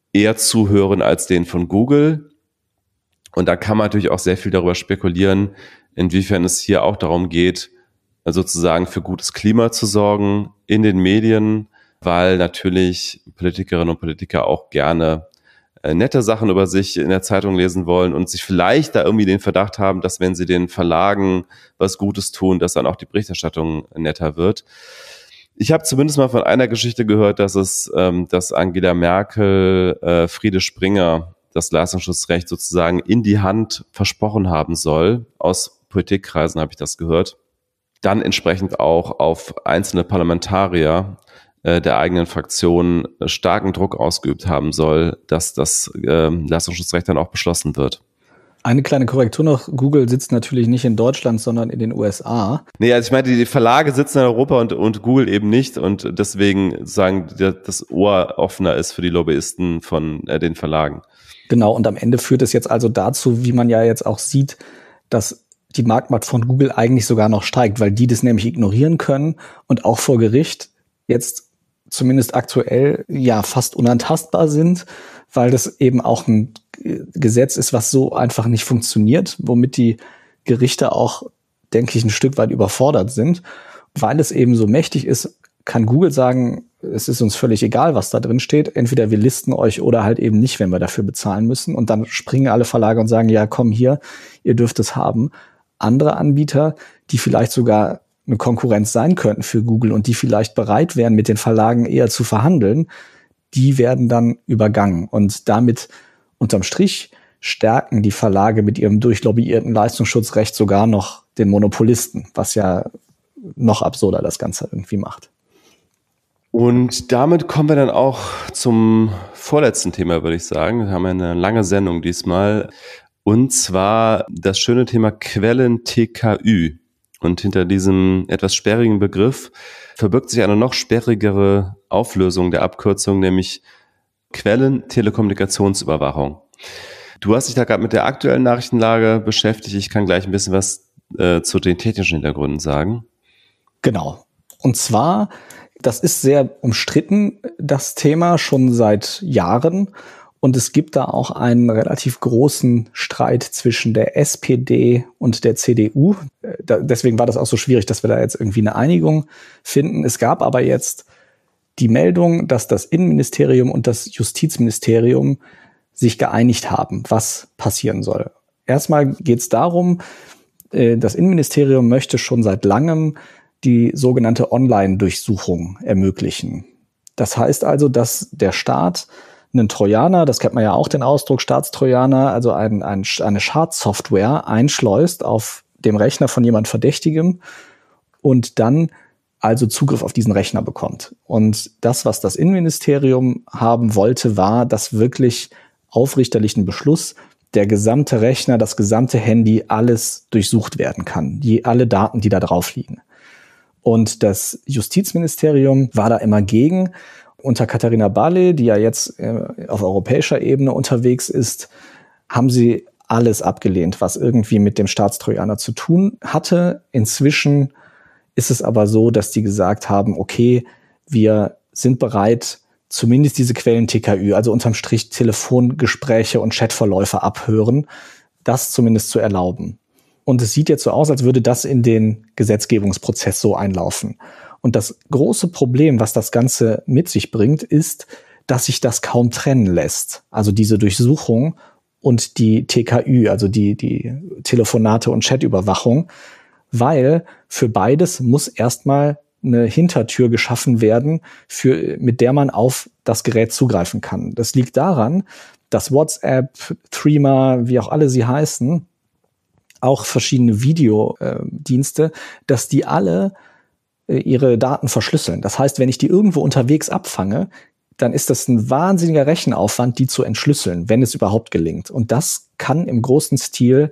eher zuhören als den von Google. Und da kann man natürlich auch sehr viel darüber spekulieren, inwiefern es hier auch darum geht, sozusagen für gutes Klima zu sorgen in den Medien, weil natürlich Politikerinnen und Politiker auch gerne nette Sachen über sich in der Zeitung lesen wollen und sich vielleicht da irgendwie den Verdacht haben, dass wenn sie den Verlagen was Gutes tun, dass dann auch die Berichterstattung netter wird. Ich habe zumindest mal von einer Geschichte gehört, dass Angela Merkel Friede Springer das Leistungsschutzrecht sozusagen in die Hand versprochen haben soll. Aus Politikkreisen habe ich das gehört. Dann entsprechend auch auf einzelne Parlamentarier der eigenen Fraktion starken Druck ausgeübt haben soll, dass das Leistungsschutzrecht dann auch beschlossen wird. Eine kleine Korrektur noch, Google sitzt natürlich nicht in Deutschland, sondern in den USA. Nee, also ich meine, die Verlage sitzen in Europa und Google eben nicht und deswegen sozusagen das Ohr offener ist für die Lobbyisten von den Verlagen. Genau, und am Ende führt es jetzt also dazu, wie man ja jetzt auch sieht, dass die Marktmacht von Google eigentlich sogar noch steigt, weil die das nämlich ignorieren können und auch vor Gericht jetzt zumindest aktuell ja fast unantastbar sind, weil das eben auch ein Gesetz ist, was so einfach nicht funktioniert, womit die Gerichte auch, denke ich, ein Stück weit überfordert sind. Weil es eben so mächtig ist, kann Google sagen, es ist uns völlig egal, was da drin steht. Entweder wir listen euch oder halt eben nicht, wenn wir dafür bezahlen müssen. Und dann springen alle Verlage und sagen, ja, komm hier, ihr dürft es haben. Andere Anbieter, die vielleicht sogar eine Konkurrenz sein könnten für Google und die vielleicht bereit wären, mit den Verlagen eher zu verhandeln, die werden dann übergangen. Und damit unterm Strich stärken die Verlage mit ihrem durchlobbyierten Leistungsschutzrecht sogar noch den Monopolisten, was ja noch absurder das Ganze irgendwie macht. Und damit kommen wir dann auch zum vorletzten Thema, würde ich sagen. Wir haben eine lange Sendung diesmal. Und zwar das schöne Thema Quellen-TKÜ. Und hinter diesem etwas sperrigen Begriff verbirgt sich eine noch sperrigere Auflösung der Abkürzung, nämlich Quellen-Telekommunikationsüberwachung. Du hast dich da gerade mit der aktuellen Nachrichtenlage beschäftigt. Ich kann gleich ein bisschen was zu den technischen Hintergründen sagen. Genau. Und zwar, das ist sehr umstritten, das Thema, schon seit Jahren. Und es gibt da auch einen relativ großen Streit zwischen der SPD und der CDU. Deswegen war das auch so schwierig, dass wir da jetzt irgendwie eine Einigung finden. Es gab aber jetzt die Meldung, dass das Innenministerium und das Justizministerium sich geeinigt haben, was passieren soll. Erstmal geht es darum, das Innenministerium möchte schon seit langem die sogenannte Online-Durchsuchung ermöglichen. Das heißt also, dass der Staat einen Trojaner, das kennt man ja auch den Ausdruck Staatstrojaner, also eine Schadsoftware einschleust auf dem Rechner von jemand Verdächtigem und dann also Zugriff auf diesen Rechner bekommt. Und das, was das Innenministerium haben wollte, war, dass wirklich auf richterlichen Beschluss der gesamte Rechner, das gesamte Handy, alles durchsucht werden kann, alle Daten, die da drauf liegen. Und das Justizministerium war da immer gegen. Unter Katharina Barley, die ja jetzt auf europäischer Ebene unterwegs ist, haben sie alles abgelehnt, was irgendwie mit dem Staatstrojaner zu tun hatte. Inzwischen ist es aber so, dass die gesagt haben, okay, wir sind bereit, zumindest diese Quellen-TKÜ, also unterm Strich Telefongespräche und Chatverläufe abhören, das zumindest zu erlauben. Und es sieht jetzt so aus, als würde das in den Gesetzgebungsprozess so einlaufen. Und das große Problem, was das Ganze mit sich bringt, ist, dass sich das kaum trennen lässt. Also diese Durchsuchung und die TKÜ, also die Telefonate und Chatüberwachung, weil für beides muss erstmal eine Hintertür geschaffen werden, mit der man auf das Gerät zugreifen kann. Das liegt daran, dass WhatsApp, Threema, wie auch alle sie heißen, auch verschiedene Videodienste, dass die alle ihre Daten verschlüsseln. Das heißt, wenn ich die irgendwo unterwegs abfange, dann ist das ein wahnsinniger Rechenaufwand, die zu entschlüsseln, wenn es überhaupt gelingt. Und das kann im großen Stil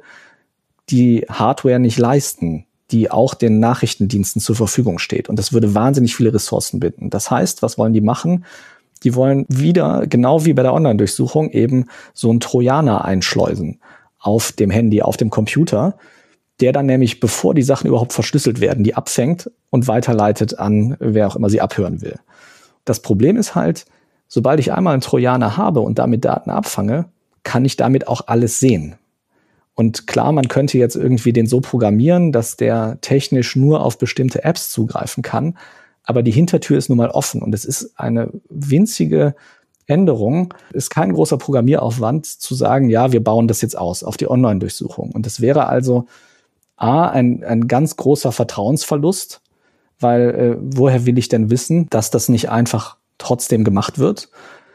die Hardware nicht leisten, die auch den Nachrichtendiensten zur Verfügung steht. Und das würde wahnsinnig viele Ressourcen binden. Das heißt, was wollen die machen? Die wollen wieder, genau wie bei der Online-Durchsuchung, eben so einen Trojaner einschleusen auf dem Handy, auf dem Computer, der dann nämlich, bevor die Sachen überhaupt verschlüsselt werden, die abfängt und weiterleitet an wer auch immer sie abhören will. Das Problem ist halt, Sobald ich einmal einen Trojaner habe und damit Daten abfange, kann ich damit auch alles sehen. Und klar, man könnte jetzt irgendwie den so programmieren, dass der technisch nur auf bestimmte Apps zugreifen kann. Aber die Hintertür ist nun mal offen und es ist eine winzige Änderung. Ist kein großer Programmieraufwand zu sagen, ja, wir bauen das jetzt aus auf die Online-Durchsuchung. Und das wäre also ein ganz großer Vertrauensverlust, weil woher will ich denn wissen, dass das nicht einfach trotzdem gemacht wird?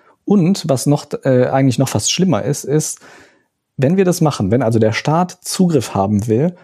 Und was noch eigentlich noch fast schlimmer ist, wenn wir das machen, wenn also der Staat Zugriff haben will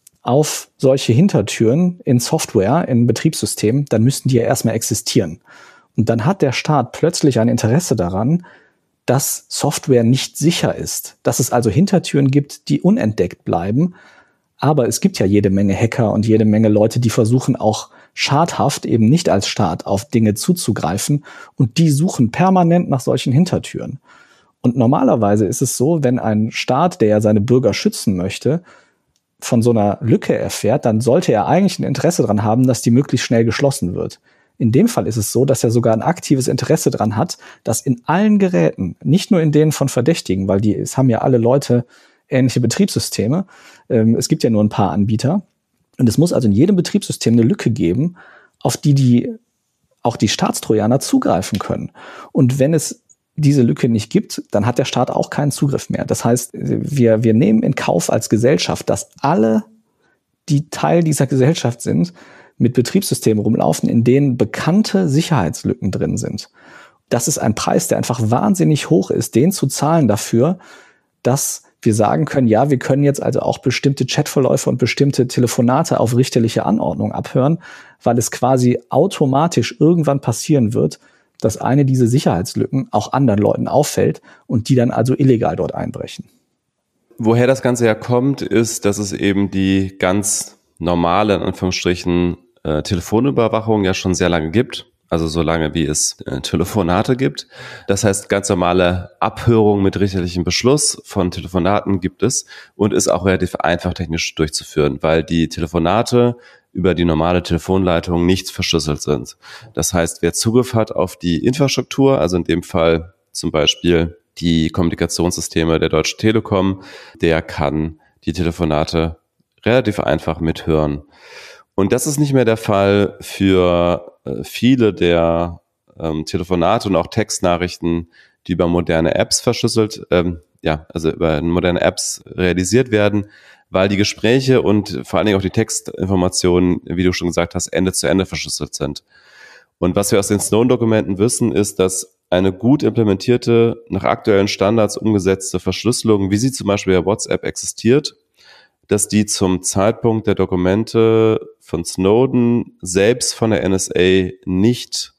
auf solche Hintertüren in Software, in Betriebssystemen, dann müssten die ja erstmal existieren. Und dann hat der Staat plötzlich ein Interesse daran, dass Software nicht sicher ist, dass es also Hintertüren gibt, die unentdeckt bleiben. Aber es gibt ja jede Menge Hacker und jede Menge Leute, die versuchen auch schadhaft, eben nicht als Staat, auf Dinge zuzugreifen. Und die suchen permanent nach solchen Hintertüren. Und normalerweise ist es so, wenn ein Staat, der ja seine Bürger schützen möchte, von so einer Lücke erfährt, dann sollte er eigentlich ein Interesse daran haben, dass die möglichst schnell geschlossen wird. In dem Fall ist es so, dass er sogar ein aktives Interesse daran hat, dass in allen Geräten, nicht nur in denen von Verdächtigen, weil es haben ja alle Leute ähnliche Betriebssysteme, es gibt ja nur ein paar Anbieter, und es muss also in jedem Betriebssystem eine Lücke geben, auf die auch die Staatstrojaner zugreifen können. Und wenn es diese Lücke nicht gibt, dann hat der Staat auch keinen Zugriff mehr. Das heißt, wir nehmen in Kauf als Gesellschaft, dass alle, die Teil dieser Gesellschaft sind, mit Betriebssystemen rumlaufen, in denen bekannte Sicherheitslücken drin sind. Das ist ein Preis, der einfach wahnsinnig hoch ist, den zu zahlen dafür, dass wir sagen können, ja, wir können jetzt also auch bestimmte Chatverläufe und bestimmte Telefonate auf richterliche Anordnung abhören, weil es quasi automatisch irgendwann passieren wird, dass eine dieser Sicherheitslücken auch anderen Leuten auffällt und die dann also illegal dort einbrechen. Woher das Ganze ja kommt, ist, dass es eben die ganz normale, in Anführungsstrichen, Telefonüberwachung ja schon sehr lange gibt. Also so lange, wie es Telefonate gibt. Das heißt, ganz normale Abhörung mit richterlichem Beschluss von Telefonaten gibt es und ist auch relativ einfach technisch durchzuführen, weil die Telefonate über die normale Telefonleitung nicht verschlüsselt sind. Das heißt, wer Zugriff hat auf die Infrastruktur, also in dem Fall zum Beispiel die Kommunikationssysteme der Deutschen Telekom, der kann die Telefonate relativ einfach mithören. Und das ist nicht mehr der Fall für viele der Telefonate und auch Textnachrichten, die über moderne Apps verschlüsselt, also über moderne Apps realisiert werden, weil die Gespräche und vor allen Dingen auch die Textinformationen, wie du schon gesagt hast, Ende zu Ende verschlüsselt sind. Und was wir aus den Snowden-Dokumenten wissen, ist, dass eine gut implementierte, nach aktuellen Standards umgesetzte Verschlüsselung, wie sie zum Beispiel bei WhatsApp existiert, dass die zum Zeitpunkt der Dokumente von Snowden selbst von der NSA nicht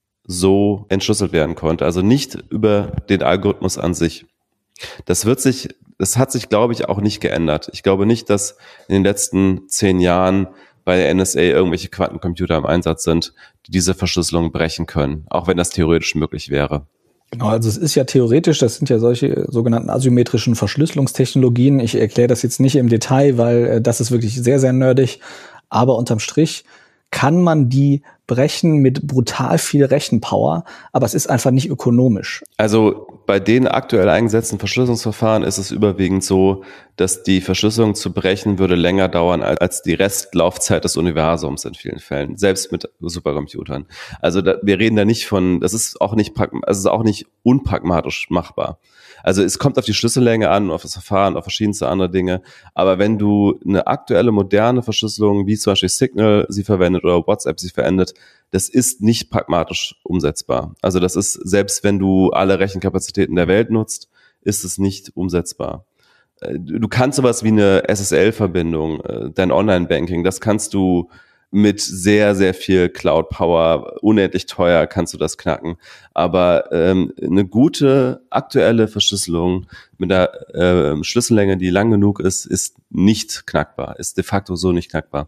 so entschlüsselt werden konnte, also nicht über den Algorithmus an sich. Das hat sich, glaube ich, auch nicht geändert. Ich glaube nicht, dass in den letzten 10 Jahren bei der NSA irgendwelche Quantencomputer im Einsatz sind, die diese Verschlüsselung brechen können, auch wenn das theoretisch möglich wäre. Genau, also es ist ja theoretisch, das sind ja solche sogenannten asymmetrischen Verschlüsselungstechnologien. Ich erkläre das jetzt nicht im Detail, weil das ist wirklich sehr, sehr nerdig. Aber unterm Strich kann man die brechen mit brutal viel Rechenpower, aber es ist einfach nicht ökonomisch. Also bei den aktuell eingesetzten Verschlüsselungsverfahren ist es überwiegend so, dass die Verschlüsselung zu brechen würde länger dauern als die Restlaufzeit des Universums in vielen Fällen, selbst mit Supercomputern. Also wir reden da nicht von, das ist auch nicht unpragmatisch machbar. Also es kommt auf die Schlüssellänge an, auf das Verfahren, auf verschiedenste andere Dinge. Aber wenn du eine aktuelle, moderne Verschlüsselung, wie zum Beispiel Signal sie verwendet oder WhatsApp sie verwendet, das ist nicht pragmatisch umsetzbar. Also das ist, selbst wenn du alle Rechenkapazitäten der Welt nutzt, ist es nicht umsetzbar. Du kannst sowas wie eine SSL-Verbindung, dein Online-Banking, das kannst du mit sehr, sehr viel Cloud-Power, unendlich teuer kannst du das knacken. Aber eine gute aktuelle Verschlüsselung mit einer Schlüssellänge, die lang genug ist, ist nicht knackbar, ist de facto so nicht knackbar.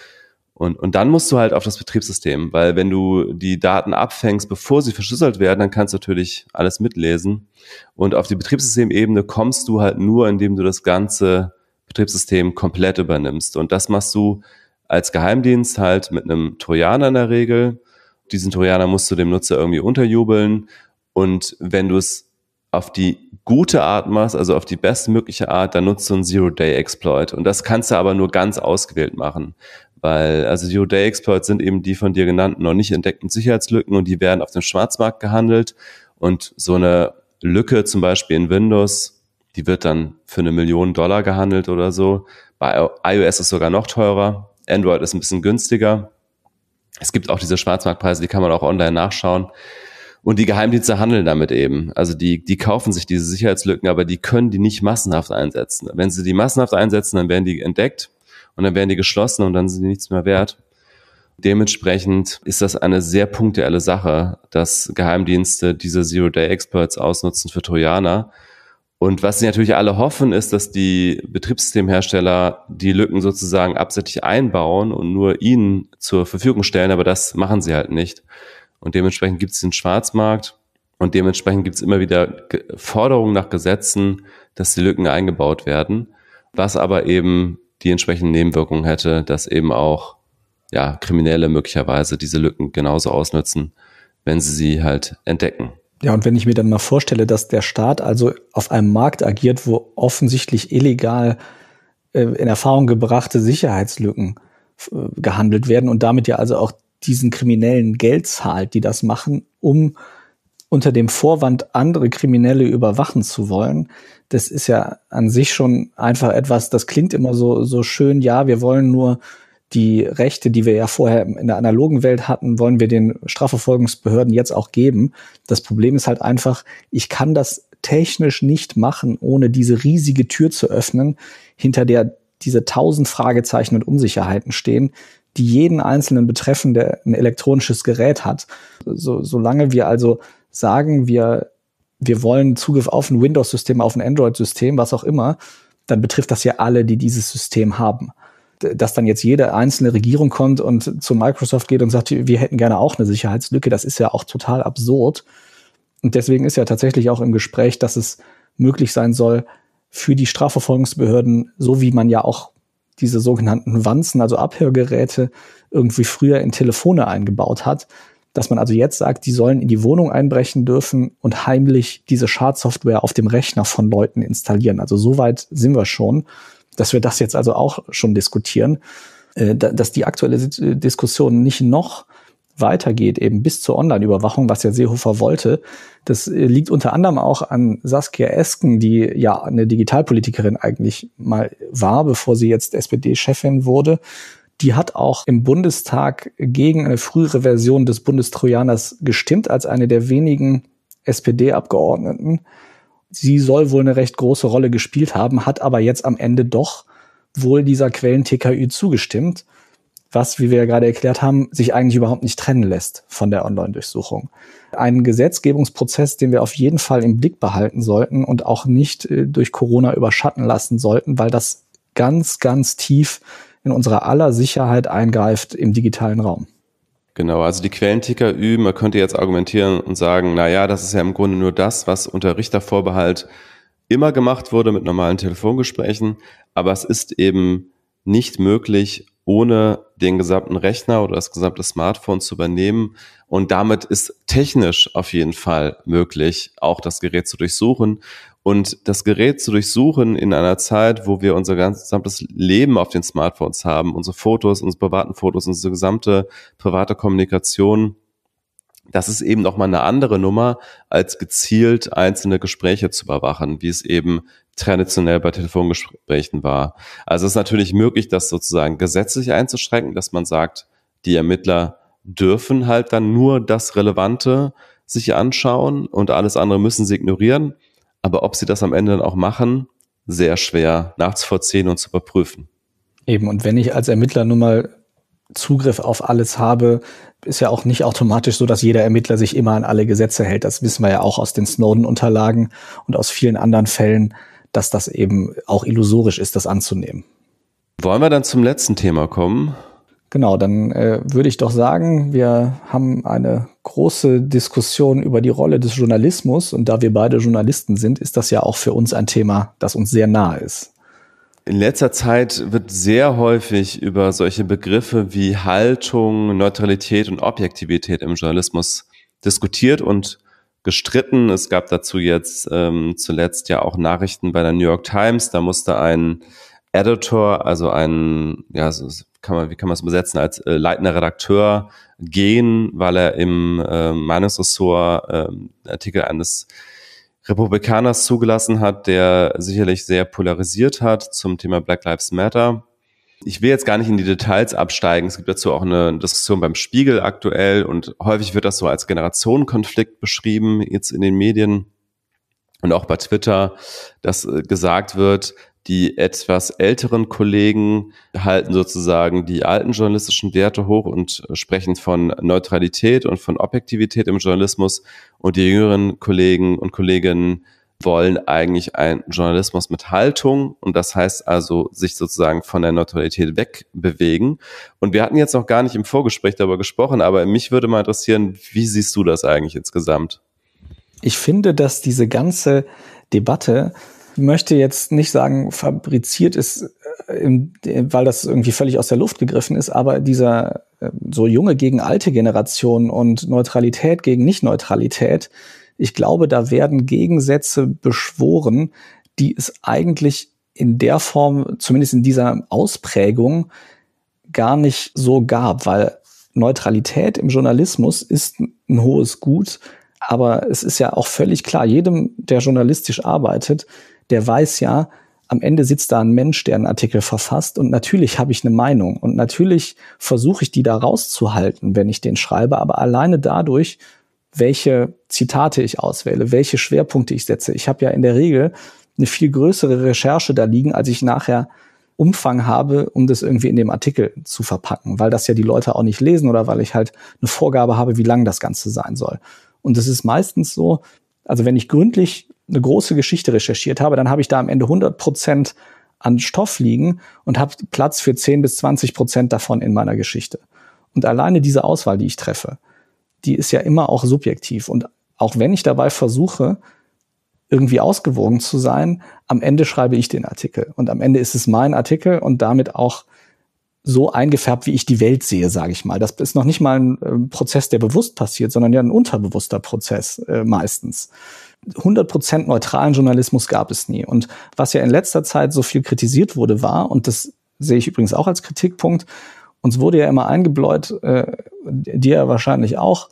Und dann musst du halt auf das Betriebssystem, weil wenn du die Daten abfängst, bevor sie verschlüsselt werden, dann kannst du natürlich alles mitlesen. Und auf die Betriebssystemebene kommst du halt nur, indem du das ganze Betriebssystem komplett übernimmst. Und das machst du als Geheimdienst halt mit einem Trojaner in der Regel. Diesen Trojaner musst du dem Nutzer irgendwie unterjubeln. Und wenn du es auf die gute Art machst, also auf die bestmögliche Art, dann nutzt du einen Zero-Day-Exploit. Und das kannst du aber nur ganz ausgewählt machen. Weil, also Zero-Day-Exploits sind eben die von dir genannten noch nicht entdeckten Sicherheitslücken und die werden auf dem Schwarzmarkt gehandelt. Und so eine Lücke zum Beispiel in Windows, die wird dann für $1 Million gehandelt oder so. Bei iOS ist es sogar noch teurer. Android ist ein bisschen günstiger. Es gibt auch diese Schwarzmarktpreise, die kann man auch online nachschauen. Und die Geheimdienste handeln damit eben. Also die kaufen sich diese Sicherheitslücken, aber die können die nicht massenhaft einsetzen. Wenn sie die massenhaft einsetzen, dann werden die entdeckt und dann werden die geschlossen und dann sind die nichts mehr wert. Dementsprechend ist das eine sehr punktuelle Sache, dass Geheimdienste diese Zero-Day-Exploits ausnutzen für Trojaner. Und was sie natürlich alle hoffen, ist, dass die Betriebssystemhersteller die Lücken sozusagen absichtlich einbauen und nur ihnen zur Verfügung stellen, aber das machen sie halt nicht. Und dementsprechend gibt es den Schwarzmarkt und dementsprechend gibt es immer wieder Forderungen nach Gesetzen, dass die Lücken eingebaut werden, was aber eben die entsprechenden Nebenwirkungen hätte, dass eben auch Kriminelle möglicherweise diese Lücken genauso ausnutzen, wenn sie halt entdecken. Ja, und wenn ich mir dann mal vorstelle, dass der Staat also auf einem Markt agiert, wo offensichtlich illegal in Erfahrung gebrachte Sicherheitslücken gehandelt werden und damit ja also auch diesen Kriminellen Geld zahlt, die das machen, um unter dem Vorwand andere Kriminelle überwachen zu wollen, das ist ja an sich schon einfach etwas, das klingt immer so schön, ja, wir wollen nur die Rechte, die wir ja vorher in der analogen Welt hatten, wollen wir den Strafverfolgungsbehörden jetzt auch geben. Das Problem ist halt einfach, ich kann das technisch nicht machen, ohne diese riesige Tür zu öffnen, hinter der diese 1000 Fragezeichen und Unsicherheiten stehen, die jeden Einzelnen betreffen, der ein elektronisches Gerät hat. Solange wir also sagen, wir wollen Zugriff auf ein Windows-System, auf ein Android-System, was auch immer, dann betrifft das ja alle, die dieses System haben. Dass dann jetzt jede einzelne Regierung kommt und zu Microsoft geht und sagt, wir hätten gerne auch eine Sicherheitslücke, das ist ja auch total absurd. Und deswegen ist ja tatsächlich auch im Gespräch, dass es möglich sein soll, für die Strafverfolgungsbehörden, so wie man ja auch diese sogenannten Wanzen, also Abhörgeräte, irgendwie früher in Telefone eingebaut hat, dass man also jetzt sagt, die sollen in die Wohnung einbrechen dürfen und heimlich diese Schadsoftware auf dem Rechner von Leuten installieren. Also so weit sind wir schon, dass wir das jetzt also auch schon diskutieren, dass die aktuelle Diskussion nicht noch weitergeht, eben bis zur Online-Überwachung, was ja Seehofer wollte. Das liegt unter anderem auch an Saskia Esken, die ja eine Digitalpolitikerin eigentlich mal war, bevor sie jetzt SPD-Chefin wurde. Die hat auch im Bundestag gegen eine frühere Version des Bundestrojaners gestimmt, als eine der wenigen SPD-Abgeordneten. Sie soll wohl eine recht große Rolle gespielt haben, hat aber jetzt am Ende doch wohl dieser Quellen-TKÜ zugestimmt, was, wie wir ja gerade erklärt haben, sich eigentlich überhaupt nicht trennen lässt von der Online-Durchsuchung. Ein Gesetzgebungsprozess, den wir auf jeden Fall im Blick behalten sollten und auch nicht durch Corona überschatten lassen sollten, weil das ganz, ganz tief in unserer aller Sicherheit eingreift im digitalen Raum. Genau, also die Quellen-TKÜ, man könnte jetzt argumentieren und sagen, das ist ja im Grunde nur das, was unter Richtervorbehalt immer gemacht wurde mit normalen Telefongesprächen, aber es ist eben nicht möglich, ohne den gesamten Rechner oder das gesamte Smartphone zu übernehmen. Und damit ist technisch auf jeden Fall möglich, auch das Gerät zu durchsuchen. Und das Gerät zu durchsuchen in einer Zeit, wo wir unser gesamtes Leben auf den Smartphones haben, unsere Fotos, unsere privaten Fotos, unsere gesamte private Kommunikation, das ist eben nochmal eine andere Nummer, als gezielt einzelne Gespräche zu überwachen, wie es eben traditionell bei Telefongesprächen war. Also es ist natürlich möglich, das sozusagen gesetzlich einzuschränken, dass man sagt, die Ermittler dürfen halt dann nur das Relevante sich anschauen und alles andere müssen sie ignorieren. Aber ob sie das am Ende dann auch machen, sehr schwer nachzuvollziehen und zu überprüfen. Eben, und wenn ich als Ermittler nun mal Zugriff auf alles habe, ist ja auch nicht automatisch so, dass jeder Ermittler sich immer an alle Gesetze hält. Das wissen wir ja auch aus den Snowden-Unterlagen und aus vielen anderen Fällen, dass das eben auch illusorisch ist, das anzunehmen. Wollen wir dann zum letzten Thema kommen? Genau, dann würde ich doch sagen, wir haben eine große Diskussion über die Rolle des Journalismus und da wir beide Journalisten sind, ist das ja auch für uns ein Thema, das uns sehr nahe ist. In letzter Zeit wird sehr häufig über solche Begriffe wie Haltung, Neutralität und Objektivität im Journalismus diskutiert und gestritten. Es gab dazu jetzt zuletzt ja auch Nachrichten bei der New York Times. Da musste ein Editor, also ein, ja, wie kann man es übersetzen, als leitender Redakteur gehen, weil er im Meinungsressort Artikel eines Republikaners zugelassen hat, der sicherlich sehr polarisiert hat zum Thema Black Lives Matter. Ich will jetzt gar nicht in die Details absteigen. Es gibt dazu auch eine Diskussion beim Spiegel aktuell und häufig wird das so als Generationenkonflikt beschrieben, jetzt in den Medien und auch bei Twitter, dass gesagt wird, die etwas älteren Kollegen halten sozusagen die alten journalistischen Werte hoch und sprechen von Neutralität und von Objektivität im Journalismus und die jüngeren Kollegen und Kolleginnen wollen eigentlich einen Journalismus mit Haltung und das heißt also sich sozusagen von der Neutralität wegbewegen. Und wir hatten jetzt noch gar nicht im Vorgespräch darüber gesprochen, aber mich würde mal interessieren, wie siehst du das eigentlich insgesamt? Ich finde, dass diese ganze Debatte, ich möchte jetzt nicht sagen, fabriziert ist, weil das irgendwie völlig aus der Luft gegriffen ist, aber dieser so junge gegen alte Generation und Neutralität gegen Nicht-Neutralität, ich glaube, da werden Gegensätze beschworen, die es eigentlich in der Form, zumindest in dieser Ausprägung, gar nicht so gab, weil Neutralität im Journalismus ist ein hohes Gut, aber es ist ja auch völlig klar, jedem, der journalistisch arbeitet, der weiß ja, am Ende sitzt da ein Mensch, der einen Artikel verfasst und natürlich habe ich eine Meinung und natürlich versuche ich die da rauszuhalten, wenn ich den schreibe, aber alleine dadurch, welche Zitate ich auswähle, welche Schwerpunkte ich setze. Ich habe ja in der Regel eine viel größere Recherche da liegen, als ich nachher Umfang habe, um das irgendwie in dem Artikel zu verpacken, weil das ja die Leute auch nicht lesen oder weil ich halt eine Vorgabe habe, wie lang das Ganze sein soll. Und es ist meistens so, also wenn ich gründlich eine große Geschichte recherchiert habe, dann habe ich da am Ende 100% an Stoff liegen und habe Platz für 10-20% davon in meiner Geschichte. Und alleine diese Auswahl, die ich treffe, die ist ja immer auch subjektiv. Und auch wenn ich dabei versuche, irgendwie ausgewogen zu sein, am Ende schreibe ich den Artikel. Und am Ende ist es mein Artikel und damit auch so eingefärbt, wie ich die Welt sehe, sage ich mal. Das ist noch nicht mal ein Prozess, der bewusst passiert, sondern ja ein unterbewusster Prozess meistens. 100% neutralen Journalismus gab es nie. Und was ja in letzter Zeit so viel kritisiert wurde, war, und das sehe ich übrigens auch als Kritikpunkt, uns wurde ja immer eingebläut, dir ja wahrscheinlich auch,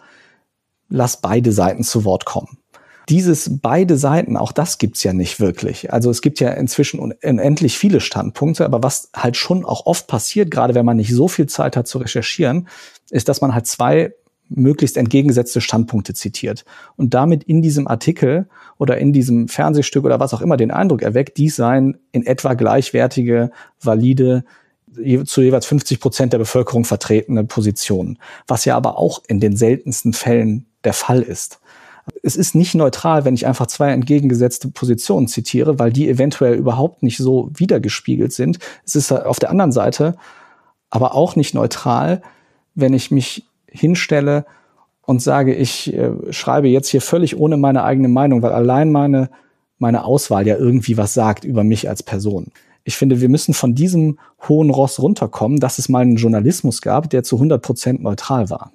lass beide Seiten zu Wort kommen. Dieses beide Seiten, auch das gibt's ja nicht wirklich. Also es gibt ja inzwischen unendlich viele Standpunkte, aber was halt schon auch oft passiert, gerade wenn man nicht so viel Zeit hat zu recherchieren, ist, dass man halt zwei möglichst entgegengesetzte Standpunkte zitiert und damit in diesem Artikel oder in diesem Fernsehstück oder was auch immer den Eindruck erweckt, dies seien in etwa gleichwertige, valide, zu jeweils 50% der Bevölkerung vertretene Positionen, was ja aber auch in den seltensten Fällen der Fall ist. Es ist nicht neutral, wenn ich einfach zwei entgegengesetzte Positionen zitiere, weil die eventuell überhaupt nicht so wiedergespiegelt sind. Es ist auf der anderen Seite aber auch nicht neutral, wenn ich mich hinstelle und sage, ich schreibe jetzt hier völlig ohne meine eigene Meinung, weil allein meine Auswahl ja irgendwie was sagt über mich als Person. Ich finde, wir müssen von diesem hohen Ross runterkommen, dass es mal einen Journalismus gab, der zu 100% neutral war.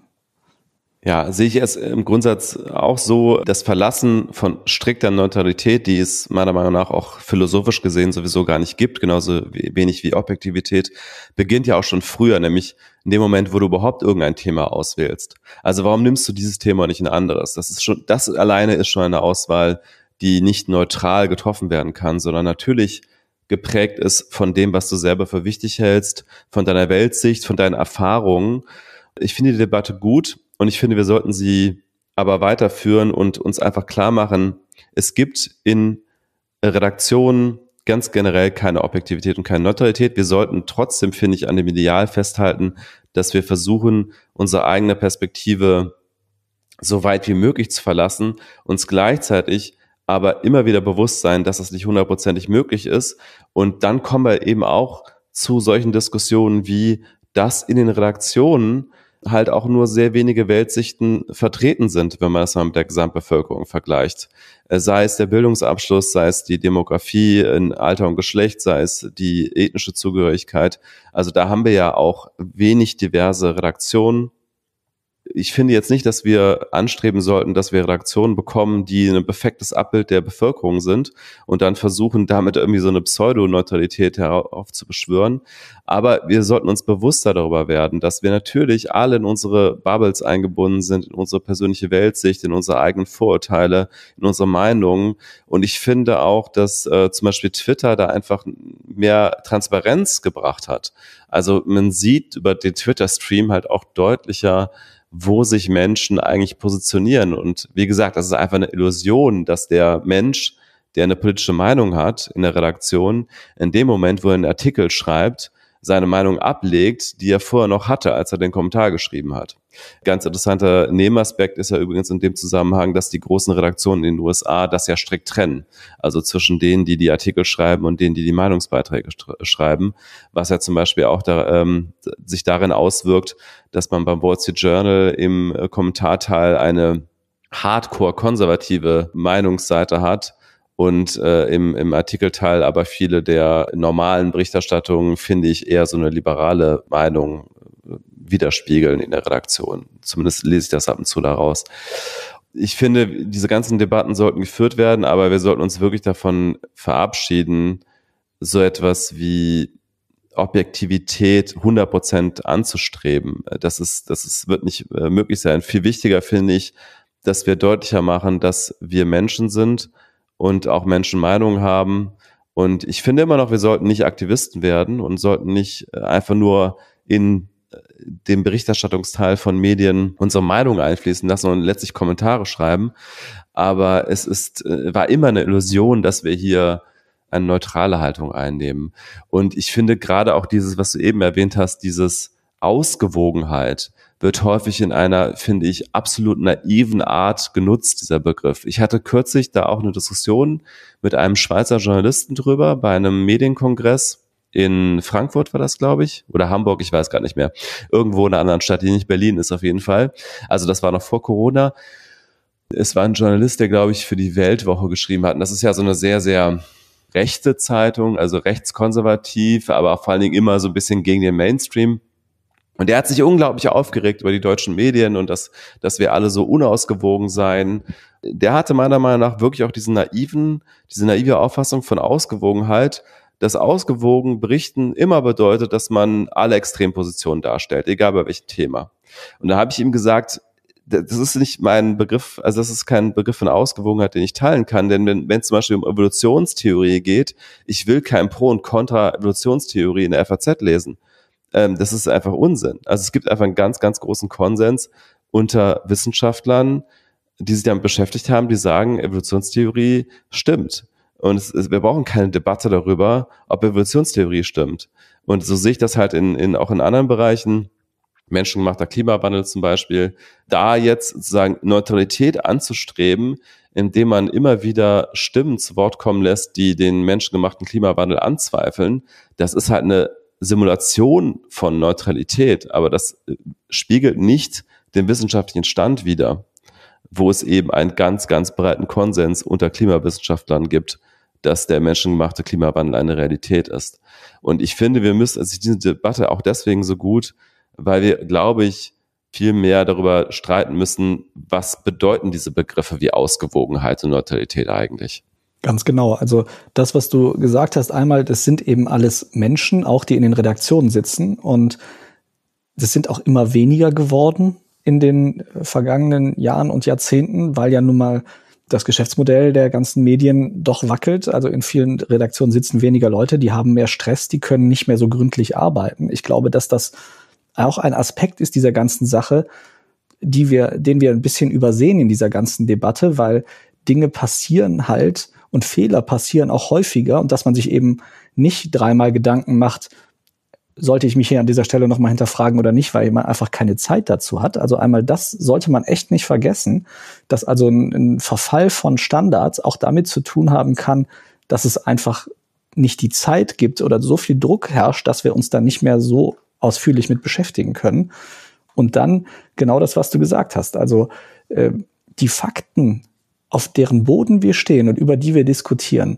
Ja, sehe ich es im Grundsatz auch so, das Verlassen von strikter Neutralität, die es meiner Meinung nach auch philosophisch gesehen sowieso gar nicht gibt, genauso wenig wie Objektivität, beginnt ja auch schon früher, nämlich in dem Moment, wo du überhaupt irgendein Thema auswählst. Also warum nimmst du dieses Thema und nicht ein anderes? Das alleine ist schon eine Auswahl, die nicht neutral getroffen werden kann, sondern natürlich geprägt ist von dem, was du selber für wichtig hältst, von deiner Weltsicht, von deinen Erfahrungen. Ich finde die Debatte gut. Und ich finde, wir sollten sie aber weiterführen und uns einfach klar machen, es gibt in Redaktionen ganz generell keine Objektivität und keine Neutralität. Wir sollten trotzdem, finde ich, an dem Ideal festhalten, dass wir versuchen, unsere eigene Perspektive so weit wie möglich zu verlassen, uns gleichzeitig aber immer wieder bewusst sein, dass das nicht 100%ig möglich ist. Und dann kommen wir eben auch zu solchen Diskussionen wie, dass in den Redaktionen halt auch nur sehr wenige Weltsichten vertreten sind, wenn man das mal mit der Gesamtbevölkerung vergleicht. Sei es der Bildungsabschluss, sei es die Demografie in Alter und Geschlecht, sei es die ethnische Zugehörigkeit. Also da haben wir ja auch wenig diverse Redaktionen. ich finde jetzt nicht, dass wir anstreben sollten, dass wir Redaktionen bekommen, die ein perfektes Abbild der Bevölkerung sind und dann versuchen, damit irgendwie so eine Pseudoneutralität heraufzubeschwören. Aber wir sollten uns bewusster darüber werden, dass wir natürlich alle in unsere Bubbles eingebunden sind, in unsere persönliche Weltsicht, in unsere eigenen Vorurteile, in unsere Meinungen. Und ich finde auch, dass zum Beispiel Twitter da einfach mehr Transparenz gebracht hat. Also man sieht über den Twitter-Stream halt auch deutlicher, wo sich Menschen eigentlich positionieren. Und wie gesagt, das ist einfach eine Illusion, dass der Mensch, der eine politische Meinung hat in der Redaktion, in dem Moment, wo er einen Artikel schreibt, seine Meinung ablegt, die er vorher noch hatte, als er den Kommentar geschrieben hat. Ganz interessanter Nebenaspekt ist ja übrigens in dem Zusammenhang, dass die großen Redaktionen in den USA das ja strikt trennen. Also zwischen denen, die Artikel schreiben und denen, die Meinungsbeiträge schreiben, was ja zum Beispiel auch sich darin auswirkt, dass man beim Wall Street Journal im Kommentarteil eine hardcore-konservative Meinungsseite hat, und im Artikelteil aber viele der normalen Berichterstattungen, finde ich, eher so eine liberale Meinung widerspiegeln in der Redaktion. Zumindest lese ich das ab und zu daraus. Ich finde, diese ganzen Debatten sollten geführt werden, aber wir sollten uns wirklich davon verabschieden, so etwas wie Objektivität 100% anzustreben. Das wird nicht möglich sein. Viel wichtiger finde ich, dass wir deutlicher machen, dass wir Menschen sind und auch Menschen Meinungen haben. Und ich finde immer noch, wir sollten nicht Aktivisten werden und sollten nicht einfach nur in den Berichterstattungsteil von Medien unsere Meinung einfließen lassen und letztlich Kommentare schreiben. Aber es war immer eine Illusion, dass wir hier eine neutrale Haltung einnehmen. Und ich finde gerade auch dieses, was du eben erwähnt hast, dieses Ausgewogenheit, wird häufig in einer, finde ich, absolut naiven Art genutzt, dieser Begriff. Ich hatte kürzlich da auch eine Diskussion mit einem Schweizer Journalisten drüber, bei einem Medienkongress in Frankfurt war das, glaube ich, oder Hamburg, ich weiß gar nicht mehr. Irgendwo in einer anderen Stadt, die nicht Berlin ist auf jeden Fall. Also das war noch vor Corona. Es war ein Journalist, der, glaube ich, für die Weltwoche geschrieben hat. Und das ist ja so eine sehr, sehr rechte Zeitung, also rechtskonservativ, aber vor allen Dingen immer so ein bisschen gegen den Mainstream. Und der hat sich unglaublich aufgeregt über die deutschen Medien und dass wir alle so unausgewogen seien. Der hatte meiner Meinung nach wirklich auch diese naive Auffassung von Ausgewogenheit, dass ausgewogen berichten immer bedeutet, dass man alle Extrempositionen darstellt, egal bei welchem Thema. Und da habe ich ihm gesagt, das ist nicht mein Begriff, also das ist kein Begriff von Ausgewogenheit, den ich teilen kann, denn wenn es zum Beispiel um Evolutionstheorie geht, ich will kein Pro und Contra Evolutionstheorie in der FAZ lesen. Das ist einfach Unsinn. Also es gibt einfach einen ganz, ganz großen Konsens unter Wissenschaftlern, die sich damit beschäftigt haben, die sagen, Evolutionstheorie stimmt. Und wir brauchen keine Debatte darüber, ob Evolutionstheorie stimmt. Und so sehe ich das halt auch in anderen Bereichen, menschengemachter Klimawandel zum Beispiel, da jetzt sozusagen Neutralität anzustreben, indem man immer wieder Stimmen zu Wort kommen lässt, die den menschengemachten Klimawandel anzweifeln, das ist halt eine Simulation von Neutralität, aber das spiegelt nicht den wissenschaftlichen Stand wider, wo es eben einen ganz, ganz breiten Konsens unter Klimawissenschaftlern gibt, dass der menschengemachte Klimawandel eine Realität ist. Und ich finde, wir müssen diese Debatte auch deswegen so gut, weil wir, glaube ich, viel mehr darüber streiten müssen, was bedeuten diese Begriffe wie Ausgewogenheit und Neutralität eigentlich. Ganz genau. Also das, was du gesagt hast, einmal, das sind eben alles Menschen, auch die in den Redaktionen sitzen. Und das sind auch immer weniger geworden in den vergangenen Jahren und Jahrzehnten, weil ja nun mal das Geschäftsmodell der ganzen Medien doch wackelt. Also in vielen Redaktionen sitzen weniger Leute, die haben mehr Stress, die können nicht mehr so gründlich arbeiten. Ich glaube, dass das auch ein Aspekt ist dieser ganzen Sache, den wir ein bisschen übersehen in dieser ganzen Debatte, weil Dinge passieren halt und Fehler passieren auch häufiger und dass man sich eben nicht dreimal Gedanken macht, sollte ich mich hier an dieser Stelle nochmal hinterfragen oder nicht, weil man einfach keine Zeit dazu hat. Also einmal das sollte man echt nicht vergessen, dass also ein Verfall von Standards auch damit zu tun haben kann, dass es einfach nicht die Zeit gibt oder so viel Druck herrscht, dass wir uns da nicht mehr so ausführlich mit beschäftigen können. Und dann genau das, was du gesagt hast. Also die Fakten, auf deren Boden wir stehen und über die wir diskutieren.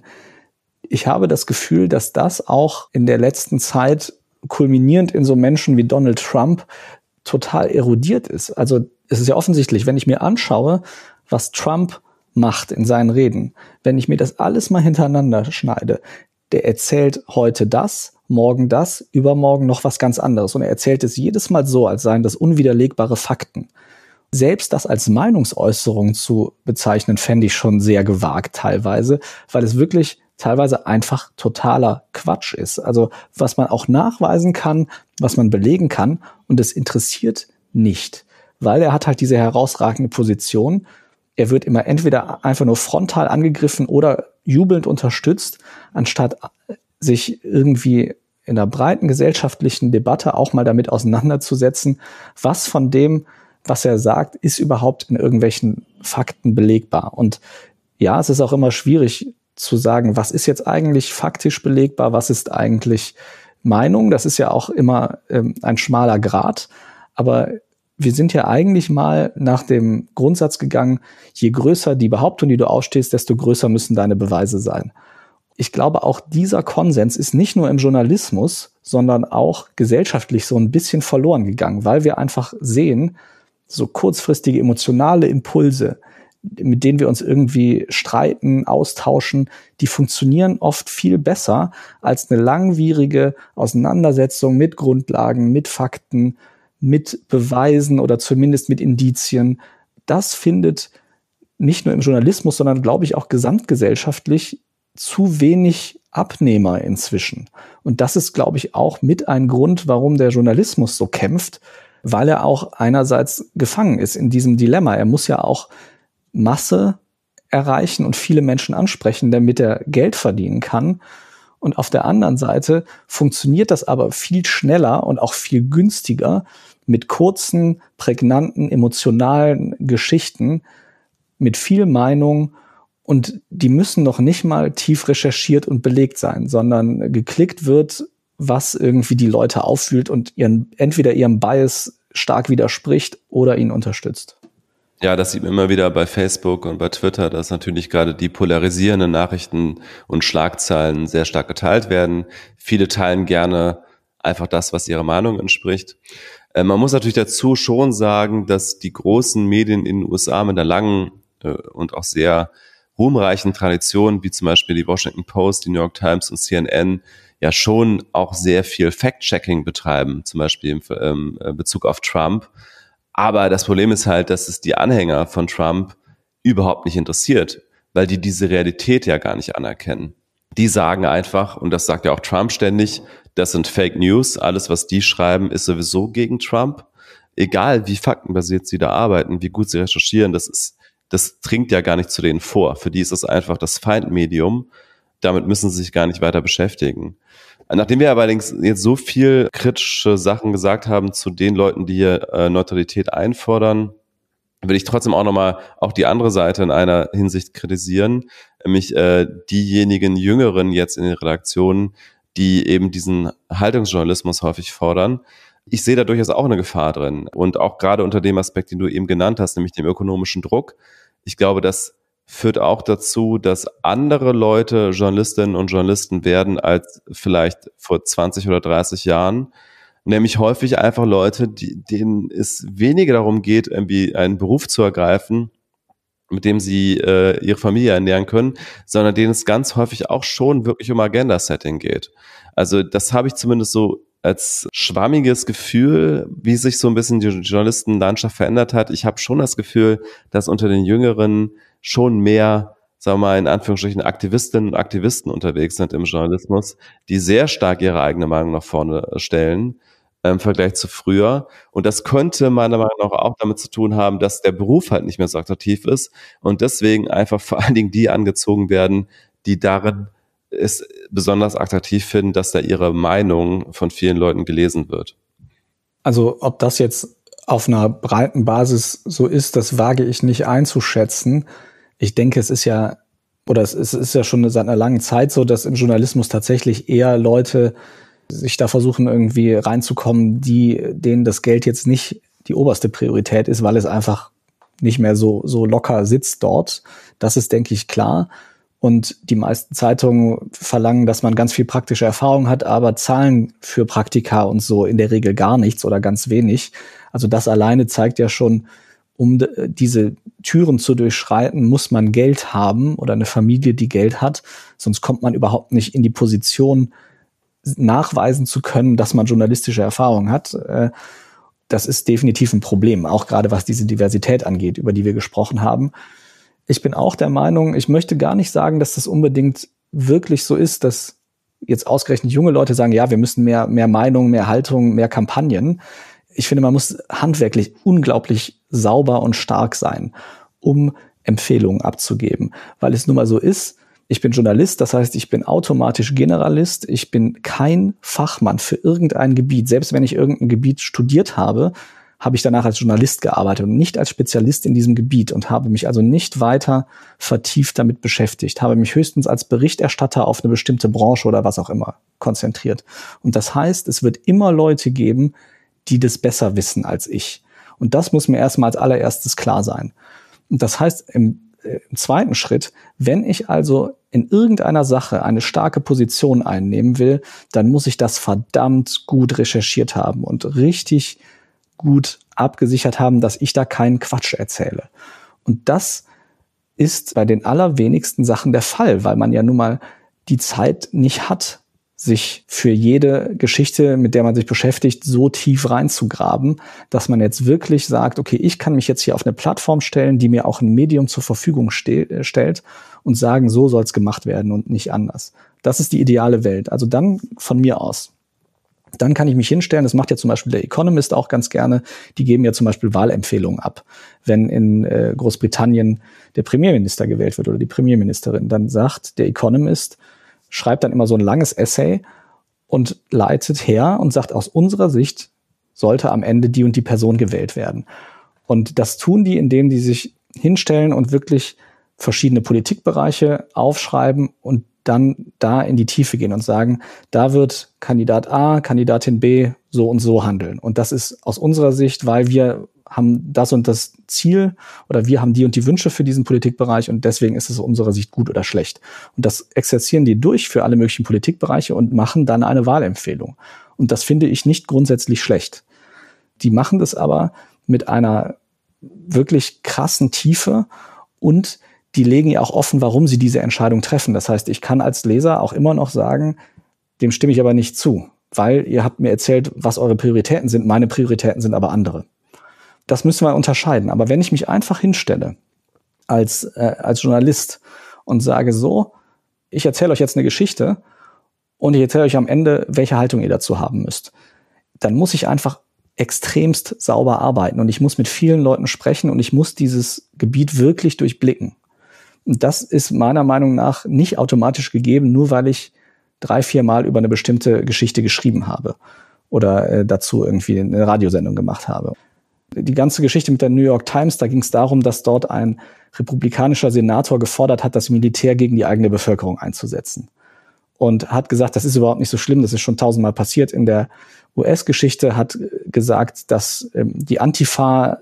Ich habe das Gefühl, dass das auch in der letzten Zeit kulminierend in so Menschen wie Donald Trump total erodiert ist. Also es ist ja offensichtlich, wenn ich mir anschaue, was Trump macht in seinen Reden, wenn ich mir das alles mal hintereinander schneide, der erzählt heute das, morgen das, übermorgen noch was ganz anderes. Und er erzählt es jedes Mal so, als seien das unwiderlegbare Fakten. Selbst das als Meinungsäußerung zu bezeichnen, fände ich schon sehr gewagt teilweise, weil es wirklich teilweise einfach totaler Quatsch ist. Also was man auch nachweisen kann, was man belegen kann, und es interessiert nicht, weil er hat halt diese herausragende Position. Er wird immer entweder einfach nur frontal angegriffen oder jubelnd unterstützt, anstatt sich irgendwie in einer breiten gesellschaftlichen Debatte auch mal damit auseinanderzusetzen, was von dem, was er sagt, ist überhaupt in irgendwelchen Fakten belegbar. Und ja, es ist auch immer schwierig zu sagen, was ist jetzt eigentlich faktisch belegbar, was ist eigentlich Meinung. Das ist ja auch immer ein schmaler Grat. Aber wir sind ja eigentlich mal nach dem Grundsatz gegangen, je größer die Behauptung, die du ausstehst, desto größer müssen deine Beweise sein. Ich glaube, auch dieser Konsens ist nicht nur im Journalismus, sondern auch gesellschaftlich so ein bisschen verloren gegangen, weil wir einfach sehen, so kurzfristige emotionale Impulse, mit denen wir uns irgendwie streiten, austauschen, die funktionieren oft viel besser als eine langwierige Auseinandersetzung mit Grundlagen, mit Fakten, mit Beweisen oder zumindest mit Indizien. Das findet nicht nur im Journalismus, sondern, glaube ich, auch gesamtgesellschaftlich zu wenig Abnehmer inzwischen. Und das ist, glaube ich, auch mit ein Grund, warum der Journalismus so kämpft, weil er auch einerseits gefangen ist in diesem Dilemma. Er muss ja auch Masse erreichen und viele Menschen ansprechen, damit er Geld verdienen kann. Und auf der anderen Seite funktioniert das aber viel schneller und auch viel günstiger mit kurzen, prägnanten, emotionalen Geschichten, mit viel Meinung, und die müssen noch nicht mal tief recherchiert und belegt sein, sondern geklickt wird, was irgendwie die Leute auffühlt und entweder ihrem Bias stark widerspricht oder ihn unterstützt. Ja, das sieht man immer wieder bei Facebook und bei Twitter, dass natürlich gerade die polarisierenden Nachrichten und Schlagzeilen sehr stark geteilt werden. Viele teilen gerne einfach das, was ihrer Meinung entspricht. Man muss natürlich dazu schon sagen, dass die großen Medien in den USA mit einer langen und auch sehr ruhmreichen Tradition, wie zum Beispiel die Washington Post, die New York Times und CNN, ja schon auch sehr viel Fact-Checking betreiben, zum Beispiel im Bezug auf Trump. Aber das Problem ist halt, dass es die Anhänger von Trump überhaupt nicht interessiert, weil die diese Realität ja gar nicht anerkennen. Die sagen einfach, und das sagt ja auch Trump ständig, das sind Fake News, alles, was die schreiben, ist sowieso gegen Trump. Egal, wie faktenbasiert sie da arbeiten, wie gut sie recherchieren, das dringt ja gar nicht zu denen vor. Für die ist es einfach das Feindmedium. Damit müssen sie sich gar nicht weiter beschäftigen. Nachdem wir allerdings jetzt so viel kritische Sachen gesagt haben zu den Leuten, die hier Neutralität einfordern, will ich trotzdem auch nochmal auch die andere Seite in einer Hinsicht kritisieren, nämlich diejenigen Jüngeren jetzt in den Redaktionen, die eben diesen Haltungsjournalismus häufig fordern. Ich sehe da durchaus auch eine Gefahr drin. Und auch gerade unter dem Aspekt, den du eben genannt hast, nämlich dem ökonomischen Druck. Ich glaube, das führt auch dazu, dass andere Leute Journalistinnen und Journalisten werden als vielleicht vor 20 oder 30 Jahren. Nämlich häufig einfach Leute, denen es weniger darum geht, irgendwie einen Beruf zu ergreifen, mit dem sie ihre Familie ernähren können, sondern denen es ganz häufig auch schon wirklich um Agenda-Setting geht. Also das habe ich zumindest so als schwammiges Gefühl, wie sich so ein bisschen die Journalistenlandschaft verändert hat. Ich habe schon das Gefühl, dass unter den Jüngeren schon mehr, sagen wir mal, in Anführungsstrichen Aktivistinnen und Aktivisten unterwegs sind im Journalismus, die sehr stark ihre eigene Meinung nach vorne stellen im Vergleich zu früher. Und das könnte meiner Meinung nach auch damit zu tun haben, dass der Beruf halt nicht mehr so attraktiv ist und deswegen einfach vor allen Dingen die angezogen werden, die darin es besonders attraktiv finden, dass da ihre Meinung von vielen Leuten gelesen wird. Also ob das jetzt auf einer breiten Basis so ist, das wage ich nicht einzuschätzen. Ich denke, es ist ja schon seit einer langen Zeit so, dass im Journalismus tatsächlich eher Leute sich da versuchen, irgendwie reinzukommen, denen das Geld jetzt nicht die oberste Priorität ist, weil es einfach nicht mehr so locker sitzt dort. Das ist, denke ich, klar. Und die meisten Zeitungen verlangen, dass man ganz viel praktische Erfahrung hat, aber zahlen für Praktika und so in der Regel gar nichts oder ganz wenig. Also das alleine zeigt ja schon, um diese Türen zu durchschreiten, muss man Geld haben oder eine Familie, die Geld hat. Sonst kommt man überhaupt nicht in die Position, nachweisen zu können, dass man journalistische Erfahrung hat. Das ist definitiv ein Problem, auch gerade was diese Diversität angeht, über die wir gesprochen haben. Ich bin auch der Meinung, ich möchte gar nicht sagen, dass das unbedingt wirklich so ist, dass jetzt ausgerechnet junge Leute sagen, ja, wir müssen mehr Meinung, mehr Haltung, mehr Kampagnen. Ich finde, man muss handwerklich unglaublich sauber und stark sein, um Empfehlungen abzugeben. Weil es nun mal so ist, ich bin Journalist, das heißt, ich bin automatisch Generalist, ich bin kein Fachmann für irgendein Gebiet. Selbst wenn ich irgendein Gebiet studiert habe, habe ich danach als Journalist gearbeitet und nicht als Spezialist in diesem Gebiet und habe mich also nicht weiter vertieft damit beschäftigt, habe mich höchstens als Berichterstatter auf eine bestimmte Branche oder was auch immer konzentriert. Und das heißt, es wird immer Leute geben, die das besser wissen als ich. Und das muss mir erstmal als allererstes klar sein. Und das heißt, im zweiten Schritt, wenn ich also in irgendeiner Sache eine starke Position einnehmen will, dann muss ich das verdammt gut recherchiert haben und richtig gut abgesichert haben, dass ich da keinen Quatsch erzähle. Und das ist bei den allerwenigsten Sachen der Fall, weil man ja nun mal die Zeit nicht hat, sich für jede Geschichte, mit der man sich beschäftigt, so tief reinzugraben, dass man jetzt wirklich sagt, okay, ich kann mich jetzt hier auf eine Plattform stellen, die mir auch ein Medium zur Verfügung stellt und sagen, so soll es gemacht werden und nicht anders. Das ist die ideale Welt. Also dann von mir aus. Dann kann ich mich hinstellen, das macht ja zum Beispiel der Economist auch ganz gerne, die geben ja zum Beispiel Wahlempfehlungen ab. Wenn in Großbritannien der Premierminister gewählt wird oder die Premierministerin, dann sagt der Economist, schreibt dann immer so ein langes Essay und leitet her und sagt, aus unserer Sicht sollte am Ende die und die Person gewählt werden. Und das tun die, indem die sich hinstellen und wirklich verschiedene Politikbereiche aufschreiben und dann da in die Tiefe gehen und sagen, da wird Kandidat A, Kandidatin B so und so handeln. Und das ist aus unserer Sicht, weil wir haben das und das Ziel oder wir haben die und die Wünsche für diesen Politikbereich und deswegen ist es aus unserer Sicht gut oder schlecht. Und das exerzieren die durch für alle möglichen Politikbereiche und machen dann eine Wahlempfehlung. Und das finde ich nicht grundsätzlich schlecht. Die machen das aber mit einer wirklich krassen Tiefe und die legen ja auch offen, warum sie diese Entscheidung treffen. Das heißt, ich kann als Leser auch immer noch sagen, dem stimme ich aber nicht zu, weil ihr habt mir erzählt, was eure Prioritäten sind. Meine Prioritäten sind aber andere. Das müssen wir unterscheiden. Aber wenn ich mich einfach hinstelle als Journalist und sage so, ich erzähle euch jetzt eine Geschichte und ich erzähle euch am Ende, welche Haltung ihr dazu haben müsst, dann muss ich einfach extremst sauber arbeiten und ich muss mit vielen Leuten sprechen und ich muss dieses Gebiet wirklich durchblicken. Und das ist meiner Meinung nach nicht automatisch gegeben, nur weil ich 3-4 Mal über eine bestimmte Geschichte geschrieben habe oder dazu irgendwie eine Radiosendung gemacht habe. Die ganze Geschichte mit der New York Times, da ging es darum, dass dort ein republikanischer Senator gefordert hat, das Militär gegen die eigene Bevölkerung einzusetzen. Und hat gesagt, das ist überhaupt nicht so schlimm, das ist schon 1000-mal passiert. In der US-Geschichte hat gesagt, dass die Antifa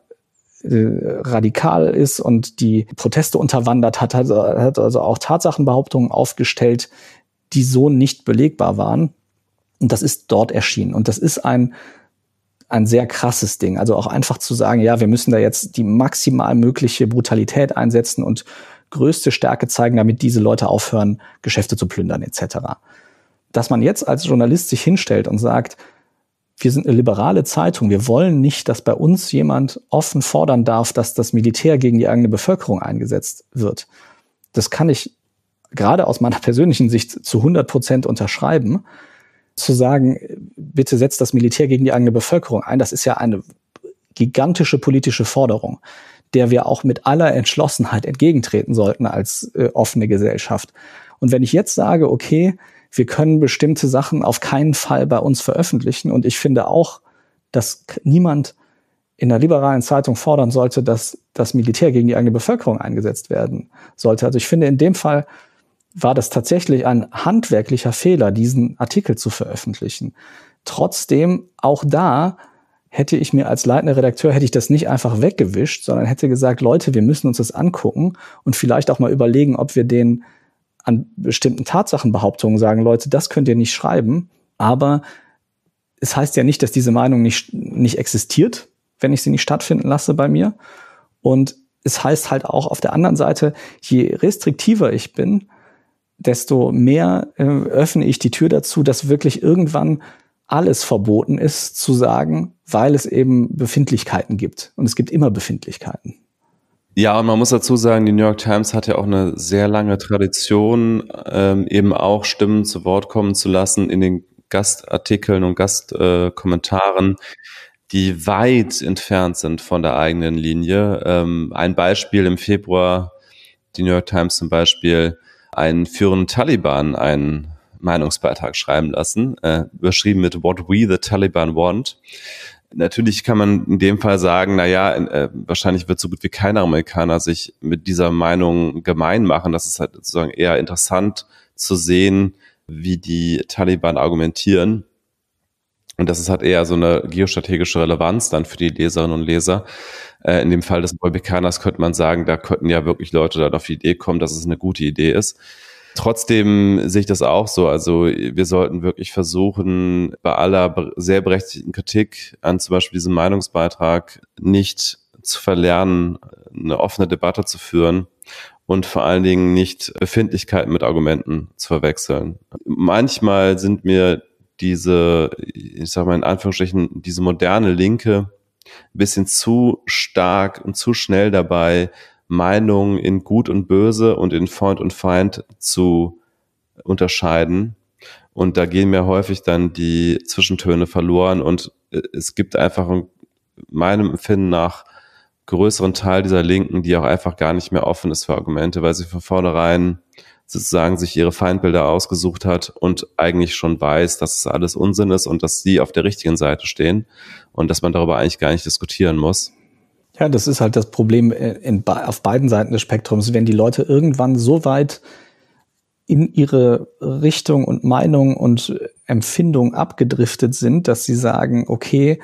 radikal ist und die Proteste unterwandert hat also auch Tatsachenbehauptungen aufgestellt, die so nicht belegbar waren. Und das ist dort erschienen. Und das ist ein sehr krasses Ding. Also auch einfach zu sagen, ja, wir müssen da jetzt die maximal mögliche Brutalität einsetzen und größte Stärke zeigen, damit diese Leute aufhören, Geschäfte zu plündern etc. Dass man jetzt als Journalist sich hinstellt und sagt, wir sind eine liberale Zeitung, wir wollen nicht, dass bei uns jemand offen fordern darf, dass das Militär gegen die eigene Bevölkerung eingesetzt wird. Das kann ich gerade aus meiner persönlichen Sicht zu 100% unterschreiben. Zu sagen, bitte setzt das Militär gegen die eigene Bevölkerung ein, das ist ja eine gigantische politische Forderung, der wir auch mit aller Entschlossenheit entgegentreten sollten als offene Gesellschaft. Und wenn ich jetzt sage, okay, wir können bestimmte Sachen auf keinen Fall bei uns veröffentlichen und ich finde auch, dass niemand in einer liberalen Zeitung fordern sollte, dass das Militär gegen die eigene Bevölkerung eingesetzt werden sollte. Also ich finde, in dem Fall war das tatsächlich ein handwerklicher Fehler, diesen Artikel zu veröffentlichen. Trotzdem, auch da hätte ich mir als leitender Redakteur, hätte ich das nicht einfach weggewischt, sondern hätte gesagt, Leute, wir müssen uns das angucken und vielleicht auch mal überlegen, ob wir den an bestimmten Tatsachenbehauptungen sagen, Leute, das könnt ihr nicht schreiben. Aber es heißt ja nicht, dass diese Meinung nicht existiert, wenn ich sie nicht stattfinden lasse bei mir. Und es heißt halt auch auf der anderen Seite, je restriktiver ich bin, desto mehr öffne ich die Tür dazu, dass wirklich irgendwann alles verboten ist zu sagen, weil es eben Befindlichkeiten gibt. Und es gibt immer Befindlichkeiten. Ja, und man muss dazu sagen, die New York Times hat ja auch eine sehr lange Tradition, eben auch Stimmen zu Wort kommen zu lassen in den Gastartikeln und Gastkommentaren, die weit entfernt sind von der eigenen Linie. Ein Beispiel im Februar, die New York Times zum Beispiel, einen führenden Taliban einen Meinungsbeitrag schreiben lassen, überschrieben mit What We the Taliban Want. Natürlich kann man in dem Fall sagen, wahrscheinlich wird so gut wie kein Amerikaner sich mit dieser Meinung gemein machen. Das ist halt sozusagen eher interessant zu sehen, wie die Taliban argumentieren. Und das ist halt eher so eine geostrategische Relevanz dann für die Leserinnen und Leser. In dem Fall des Republikaners könnte man sagen, da könnten ja wirklich Leute dann auf die Idee kommen, dass es eine gute Idee ist. Trotzdem sehe ich das auch so. Also wir sollten wirklich versuchen, bei aller sehr berechtigten Kritik an zum Beispiel diesem Meinungsbeitrag nicht zu verlernen, eine offene Debatte zu führen und vor allen Dingen nicht Befindlichkeiten mit Argumenten zu verwechseln. Manchmal sind mir diese, ich sag mal in Anführungsstrichen, diese moderne Linke ein bisschen zu stark und zu schnell dabei, Meinungen in Gut und Böse und in Freund und Feind zu unterscheiden. Und da gehen mir häufig dann die Zwischentöne verloren und es gibt einfach meinem Empfinden nach größeren Teil dieser Linken, die auch einfach gar nicht mehr offen ist für Argumente, weil sie von vornherein sozusagen sich ihre Feindbilder ausgesucht hat und eigentlich schon weiß, dass es alles Unsinn ist und dass sie auf der richtigen Seite stehen und dass man darüber eigentlich gar nicht diskutieren muss. Ja, das ist halt das Problem auf beiden Seiten des Spektrums. Wenn die Leute irgendwann so weit in ihre Richtung und Meinung und Empfindung abgedriftet sind, dass sie sagen, okay,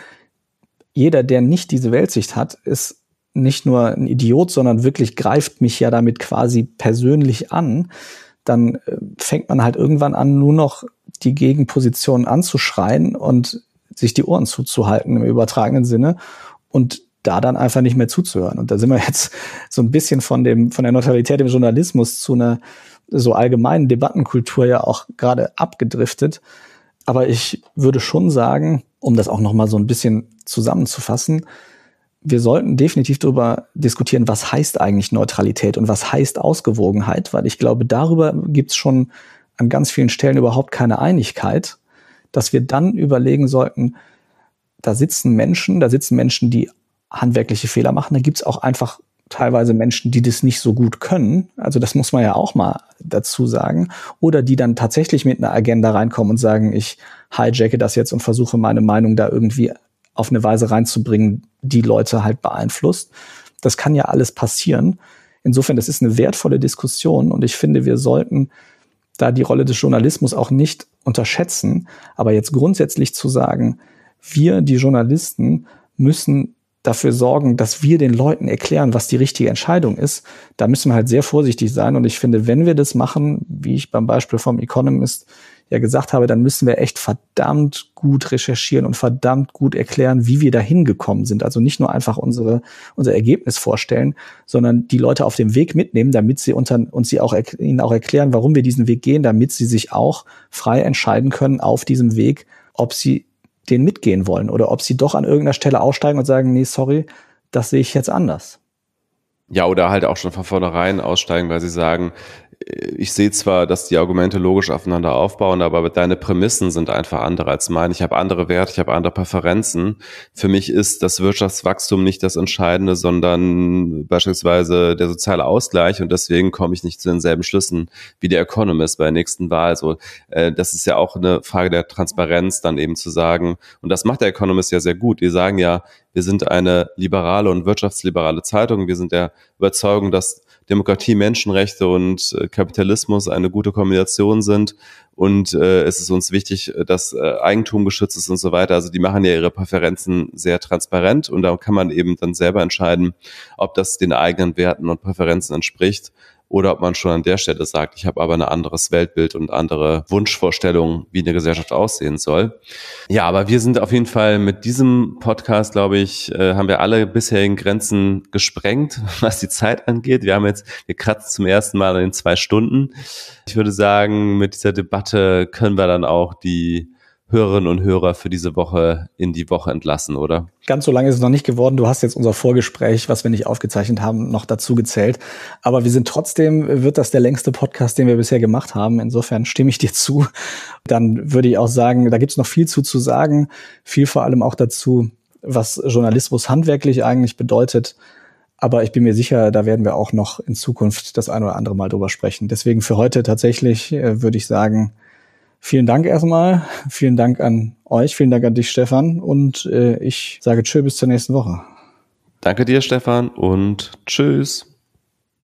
jeder, der nicht diese Weltsicht hat, ist nicht nur ein Idiot, sondern wirklich greift mich ja damit quasi persönlich an, dann fängt man halt irgendwann an, nur noch die Gegenposition anzuschreien und sich die Ohren zuzuhalten im übertragenen Sinne und da dann einfach nicht mehr zuzuhören. Und da sind wir jetzt so ein bisschen von der Neutralität im Journalismus zu einer so allgemeinen Debattenkultur ja auch gerade abgedriftet. Aber ich würde schon sagen, um das auch nochmal so ein bisschen zusammenzufassen, wir sollten definitiv darüber diskutieren, was heißt eigentlich Neutralität und was heißt Ausgewogenheit, weil ich glaube, darüber gibt es schon an ganz vielen Stellen überhaupt keine Einigkeit, dass wir dann überlegen sollten, da sitzen Menschen, die handwerkliche Fehler machen, da gibt's auch einfach teilweise Menschen, die das nicht so gut können, also das muss man ja auch mal dazu sagen, oder die dann tatsächlich mit einer Agenda reinkommen und sagen, ich hijacke das jetzt und versuche meine Meinung da irgendwie auf eine Weise reinzubringen, die Leute halt beeinflusst. Das kann ja alles passieren. Insofern, das ist eine wertvolle Diskussion und ich finde, wir sollten da die Rolle des Journalismus auch nicht unterschätzen. Aber jetzt grundsätzlich zu sagen, wir, die Journalisten, müssen dafür sorgen, dass wir den Leuten erklären, was die richtige Entscheidung ist, da müssen wir halt sehr vorsichtig sein. Und ich finde, wenn wir das machen, wie ich beim Beispiel vom Economist ja gesagt habe, dann müssen wir echt verdammt gut recherchieren und verdammt gut erklären, wie wir da hingekommen sind. Also nicht nur einfach unser Ergebnis vorstellen, sondern die Leute auf dem Weg mitnehmen, damit sie ihnen auch erklären, warum wir diesen Weg gehen, damit sie sich auch frei entscheiden können auf diesem Weg, ob sie den mitgehen wollen oder ob sie doch an irgendeiner Stelle aussteigen und sagen, nee, sorry, das sehe ich jetzt anders. Ja, oder halt auch schon von vornherein aussteigen, weil sie sagen, ich sehe zwar, dass die Argumente logisch aufeinander aufbauen, aber deine Prämissen sind einfach andere als meine. Ich habe andere Werte, ich habe andere Präferenzen. Für mich ist das Wirtschaftswachstum nicht das Entscheidende, sondern beispielsweise der soziale Ausgleich und deswegen komme ich nicht zu denselben Schlüssen wie der Economist bei der nächsten Wahl. Also das ist ja auch eine Frage der Transparenz, dann eben zu sagen, und das macht der Economist ja sehr gut. Die sagen ja, wir sind eine liberale und wirtschaftsliberale Zeitung. Wir sind der Überzeugung, dass Demokratie, Menschenrechte und Kapitalismus eine gute Kombination sind und es ist uns wichtig, dass Eigentum geschützt ist und so weiter. Also die machen ja ihre Präferenzen sehr transparent und da kann man eben dann selber entscheiden, ob das den eigenen Werten und Präferenzen entspricht. oder ob man schon an der Stelle sagt, ich habe aber ein anderes Weltbild und andere Wunschvorstellungen, wie eine Gesellschaft aussehen soll. Ja, aber wir sind auf jeden Fall mit diesem Podcast, glaube ich, haben wir alle bisherigen Grenzen gesprengt, was die Zeit angeht. Wir kratzen zum ersten Mal in 2 Stunden. Ich würde sagen, mit dieser Debatte können wir dann auch die Hörerinnen und Hörer für diese Woche in die Woche entlassen, oder? Ganz so lange ist es noch nicht geworden. Du hast jetzt unser Vorgespräch, was wir nicht aufgezeichnet haben, noch dazu gezählt. Aber wir sind trotzdem, wird das der längste Podcast, den wir bisher gemacht haben. Insofern stimme ich dir zu. Dann würde ich auch sagen, da gibt es noch viel zu sagen. Viel vor allem auch dazu, was Journalismus handwerklich eigentlich bedeutet. Aber ich bin mir sicher, da werden wir auch noch in Zukunft das ein oder andere Mal drüber sprechen. Deswegen für heute tatsächlich würde ich sagen, vielen Dank erstmal. Vielen Dank an euch. Vielen Dank an dich, Stefan. Und ich sage tschö bis zur nächsten Woche. Danke dir, Stefan, und tschüss.